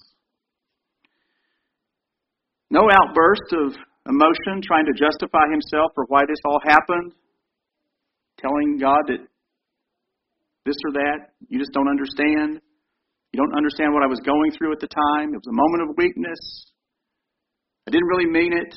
No outburst of emotion trying to justify himself for why this all happened, telling God that this or that, you just don't understand. You don't understand what I was going through at the time. It was a moment of weakness. I didn't really mean it.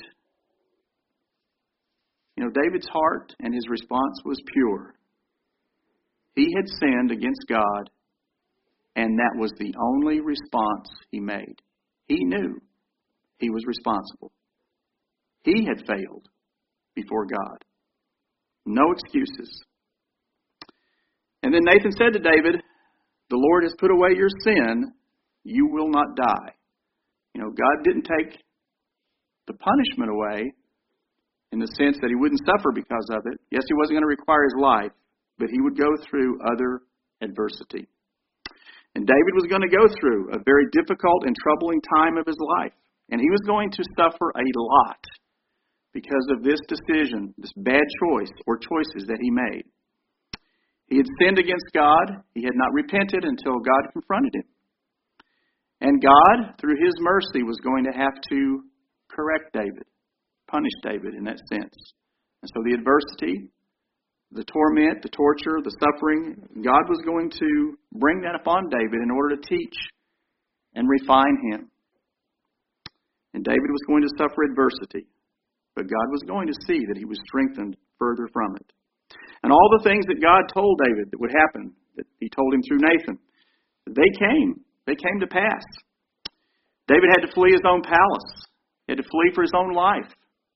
You know, David's heart and his response was pure. He had sinned against God, and that was the only response he made. He knew he was responsible. He had failed before God. No excuses. And then Nathan said to David, "The Lord has put away your sin. You will not die." You know, God didn't take the punishment away in the sense that he wouldn't suffer because of it. Yes, he wasn't going to require his life, but he would go through other adversity. And David was going to go through a very difficult and troubling time of his life. And he was going to suffer a lot because of this decision, this bad choice or choices that he made. He had sinned against God. He had not repented until God confronted him. And God, through His mercy, was going to have to correct David, punish David in that sense. And so the adversity, the torment, the torture, the suffering, God was going to bring that upon David in order to teach and refine him. And David was going to suffer adversity, but God was going to see that he was strengthened further from it. And all the things that God told David that would happen, that He told him through Nathan, they came. They came to pass. David had to flee his own palace. He had to flee for his own life.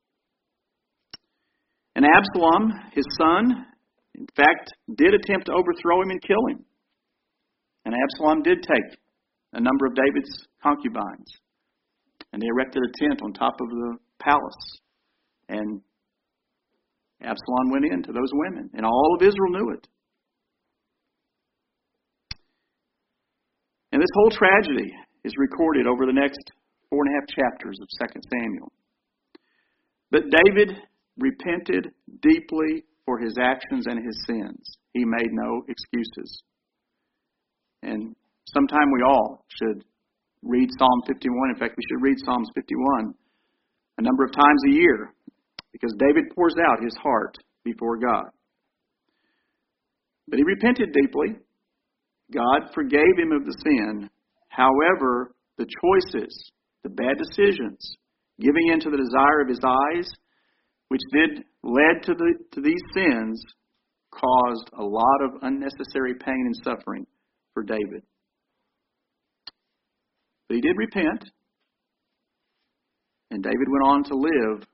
And Absalom, his son, in fact, did attempt to overthrow him and kill him. And Absalom did take a number of David's concubines. And they erected a tent on top of the palace. And Absalom went in to those women. And all of Israel knew it. And this whole tragedy is recorded over the next four and a half chapters of Second Samuel. But David repented deeply for his actions and his sins. He made no excuses. And sometime we all should read Psalm fifty-one. In fact, we should read Psalms fifty-one a number of times a year, because David pours out his heart before God. But he repented deeply. God forgave him of the sin. However, the choices, the bad decisions, giving in to the desire of his eyes, which did led to the to these sins, caused a lot of unnecessary pain and suffering for David. But he did repent, and David went on to live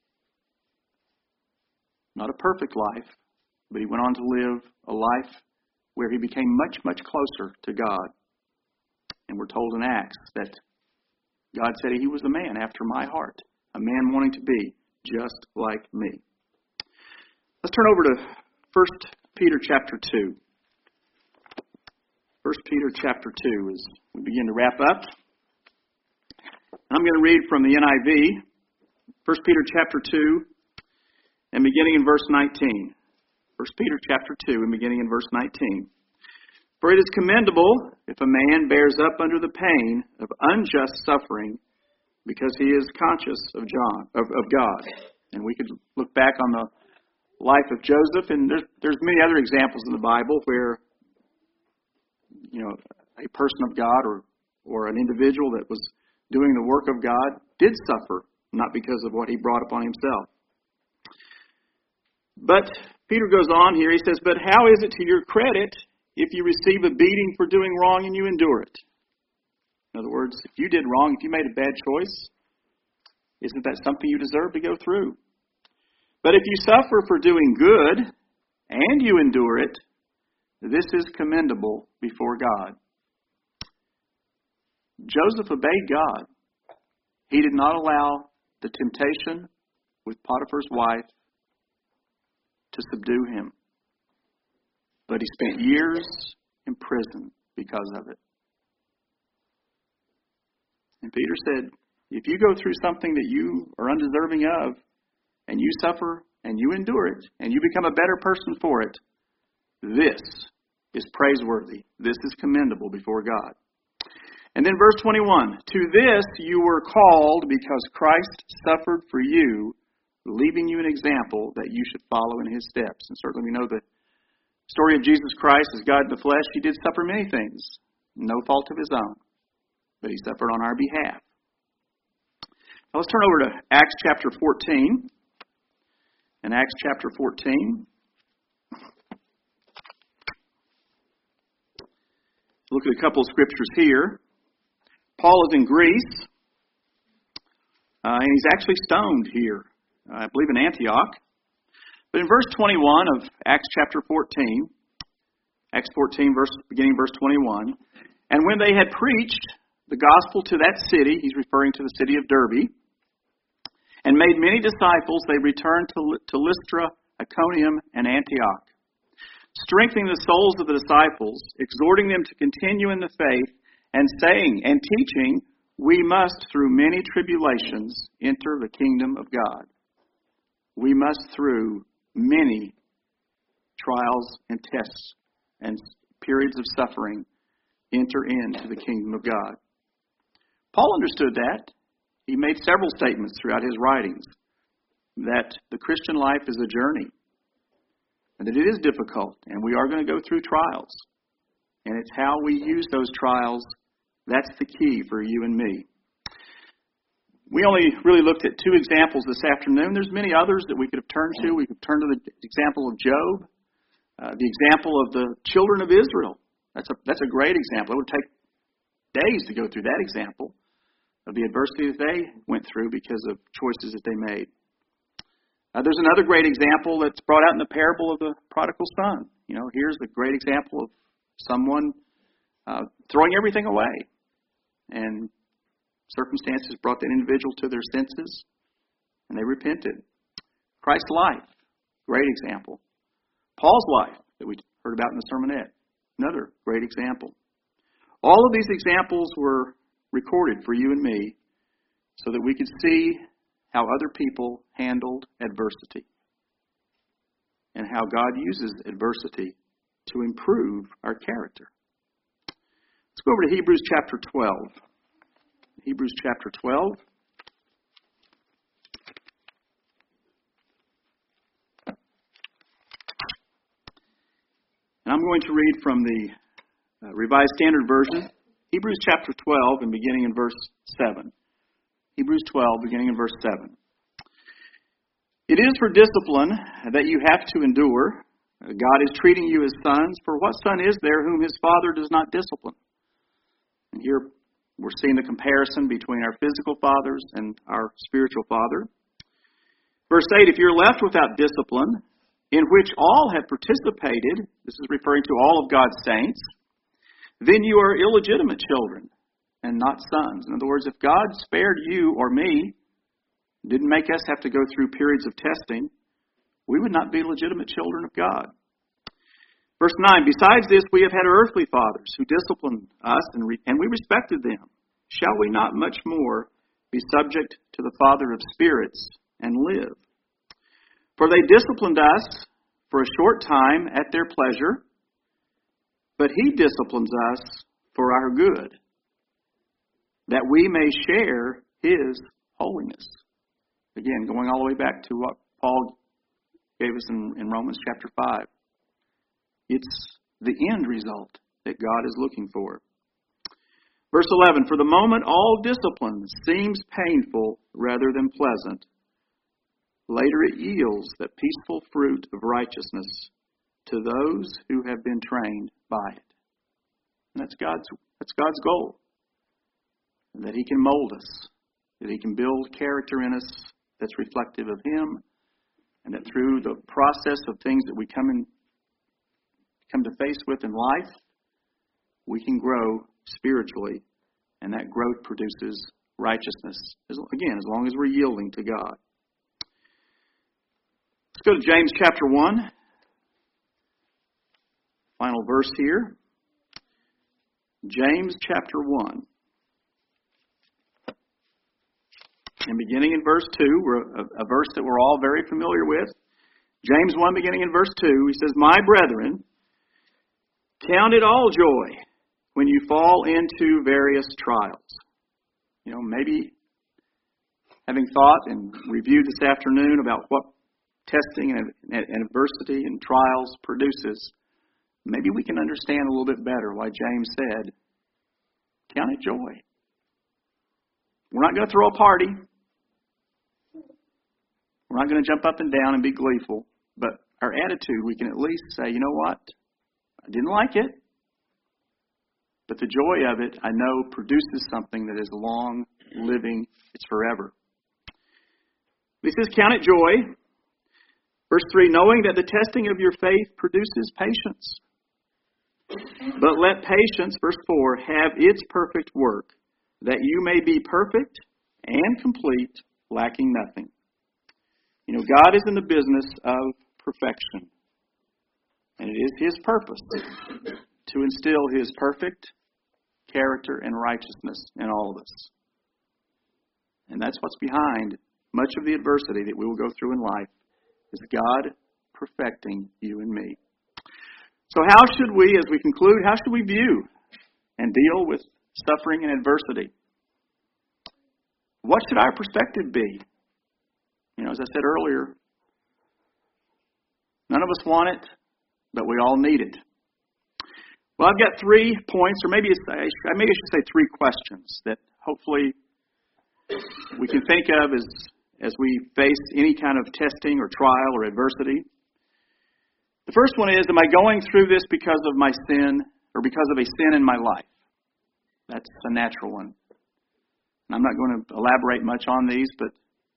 not a perfect life, but he went on to live a life where he became much, much closer to God. And we're told in Acts that God said he was a man after my heart, a man wanting to be just like me. Let's turn over to First Peter chapter two. First Peter chapter two as we begin to wrap up. I'm going to read from the N I V, First Peter chapter two, and beginning in verse nineteen. First Peter chapter two, and beginning in verse nineteen. "For it is commendable if a man bears up under the pain of unjust suffering, because he is conscious of John of, of God." And we could look back on the life of Joseph, and there's there's many other examples in the Bible where, you know, a person of God or or an individual that was doing the work of God, did suffer, not because of what he brought upon himself. But Peter goes on here, he says, but how is it to your credit if you receive a beating for doing wrong and you endure it? In other words, if you did wrong, if you made a bad choice, isn't that something you deserve to go through? But if you suffer for doing good and you endure it, this is commendable before God. Joseph obeyed God. He did not allow the temptation with Potiphar's wife to subdue him. But he spent years in prison because of it. And Peter said, if you go through something that you are undeserving of, and you suffer, and you endure it, and you become a better person for it, this is praiseworthy. This is commendable before God. And then verse twenty-one, to this you were called because Christ suffered for you, leaving you an example that you should follow in his steps. And certainly we know the story of Jesus Christ as God in the flesh. He did suffer many things, no fault of his own, but he suffered on our behalf. Now let's turn over to Acts chapter fourteen. In Acts chapter fourteen, look at a couple of scriptures here. Paul is in Greece, uh, and he's actually stoned here, uh, I believe in Antioch. But in verse twenty-one of Acts chapter fourteen, Acts fourteen, verse, beginning verse twenty-one, and when they had preached the gospel to that city, he's referring to the city of Derbe, and made many disciples, they returned to, to Lystra, Iconium, and Antioch, strengthening the souls of the disciples, exhorting them to continue in the faith, and saying and teaching, we must through many tribulations enter the kingdom of God. We must through many trials and tests and periods of suffering enter into the kingdom of God. Paul understood that. He made several statements throughout his writings that the Christian life is a journey and that it is difficult and we are going to go through trials. And it's how we use those trials that's the key for you and me. We only really looked at two examples this afternoon. There's many others that we could have turned to. We could turn to the example of Job, uh, the example of the children of Israel. That's a that's a great example. It would take days to go through that example of the adversity that they went through because of choices that they made. Uh, there's another great example that's brought out in the parable of the prodigal son. You know, here's a great example of someone uh, throwing everything away. And circumstances brought that individual to their senses, and they repented. Christ's life, great example. Paul's life, that we heard about in the sermonette, another great example. All of these examples were recorded for you and me so that we could see how other people handled adversity and how God uses adversity to improve our character. Let's go over to Hebrews chapter twelve. Hebrews chapter twelve. And I'm going to read from the uh, Revised Standard Version, Hebrews chapter twelve and beginning in verse seven. Hebrews twelve, beginning in verse seven. It is for discipline that you have to endure. God is treating you as sons. For what son is there whom his father does not discipline? And here we're seeing the comparison between our physical fathers and our spiritual father. Verse eight, if you're left without discipline, in which all have participated, this is referring to all of God's saints, then you are illegitimate children and not sons. In other words, if God spared you or me, didn't make us have to go through periods of testing, we would not be legitimate children of God. Verse nine, besides this, we have had earthly fathers who disciplined us, and, re- and we respected them. Shall we not much more be subject to the Father of spirits and live? For they disciplined us for a short time at their pleasure, but he disciplines us for our good, that we may share his holiness. Again, going all the way back to what Paul gave us in, in Romans chapter five. It's the end result that God is looking for. Verse eleven, for the moment all discipline seems painful rather than pleasant. Later it yields the peaceful fruit of righteousness to those who have been trained by it. And that's God's, that's God's goal. That He can mold us. That He can build character in us that's reflective of Him. And that through the process of things that we come in, come to face with in life, we can grow spiritually. And that growth produces righteousness. Again, as long as we're yielding to God. Let's go to James chapter one. Final verse here. James chapter one. And beginning in verse two, a, a verse that we're all very familiar with. James one, beginning in verse two, he says, my brethren, count it all joy when you fall into various trials. You know, maybe having thought and reviewed this afternoon about what testing and, and adversity and trials produces, maybe we can understand a little bit better why James said, count it joy. We're not going to throw a party. We're not going to jump up and down and be gleeful. But our attitude, we can at least say, you know what? I didn't like it. But the joy of it, I know, produces something that is long, living, it's forever. He says, count it joy. Verse three, knowing that the testing of your faith produces patience. But let patience, verse four, have its perfect work, that you may be perfect and complete, lacking nothing. You know, God is in the business of perfection. And it is His purpose to instill His perfect character and righteousness in all of us. And that's what's behind much of the adversity that we will go through in life, is God perfecting you and me. So how should we, as we conclude, how should we view and deal with suffering and adversity? What should our perspective be? You know, as I said earlier, none of us want it, but we all need it. Well, I've got three points, or maybe it's, maybe I should say three questions that hopefully we can think of as, as we face any kind of testing or trial or adversity. The first one is, am I going through this because of my sin or because of a sin in my life? That's a natural one. And I'm not going to elaborate much on these, but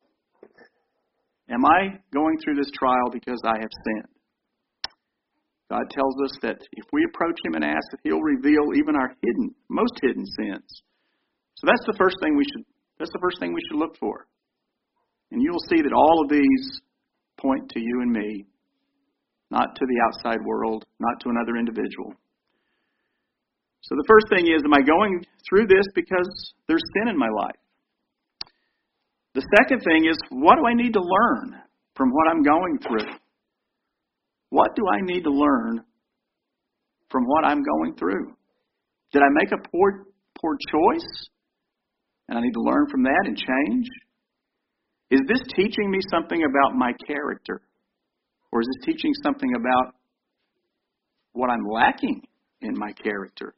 am I going through this trial because I have sinned? God tells us that if we approach Him and ask, that He'll reveal even our hidden, most hidden sins. So that's the first thing we should. That's the first thing we should look for. And you'll see that all of these point to you and me, not to the outside world, not to another individual. So the first thing is, am I going through this because there's sin in my life? The second thing is, what do I need to learn from what I'm going through? What do I need to learn from what I'm going through? Did I make a poor, poor choice? And I need to learn from that and change? Is this teaching me something about my character? Or is this teaching something about what I'm lacking in my character?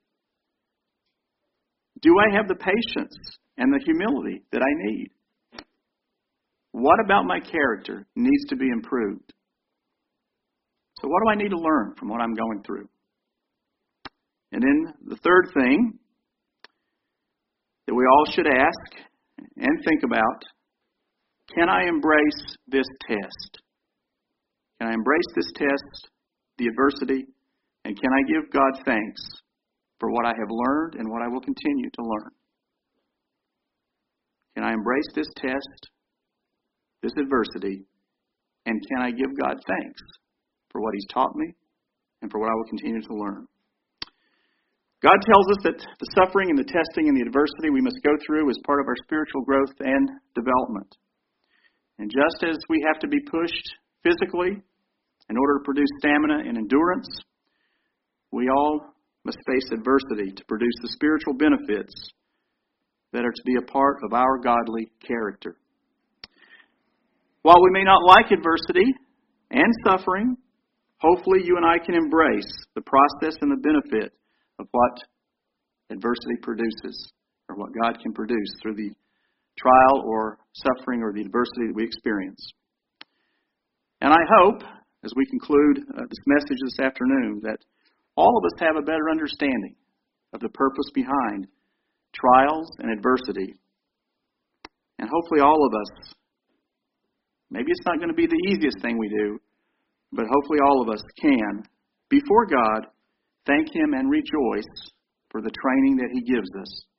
Do I have the patience and the humility that I need? What about my character needs to be improved? So what do I need to learn from what I'm going through? And then the third thing that we all should ask and think about, can I embrace this test? Can I embrace this test, the adversity, and can I give God thanks for what I have learned and what I will continue to learn? Can I embrace this test, this adversity, and can I give God thanks for what He's taught me and for what I will continue to learn? God tells us that the suffering and the testing and the adversity we must go through is part of our spiritual growth and development. And just as we have to be pushed physically in order to produce stamina and endurance, we all must face adversity to produce the spiritual benefits that are to be a part of our godly character. While we may not like adversity and suffering, hopefully you and I can embrace the process and the benefit of what adversity produces, or what God can produce through the trial or suffering or the adversity that we experience. And I hope, as we conclude uh, this message this afternoon, that all of us have a better understanding of the purpose behind trials and adversity. And hopefully all of us, maybe it's not going to be the easiest thing we do, but hopefully all of us can, before God, thank Him and rejoice for the training that He gives us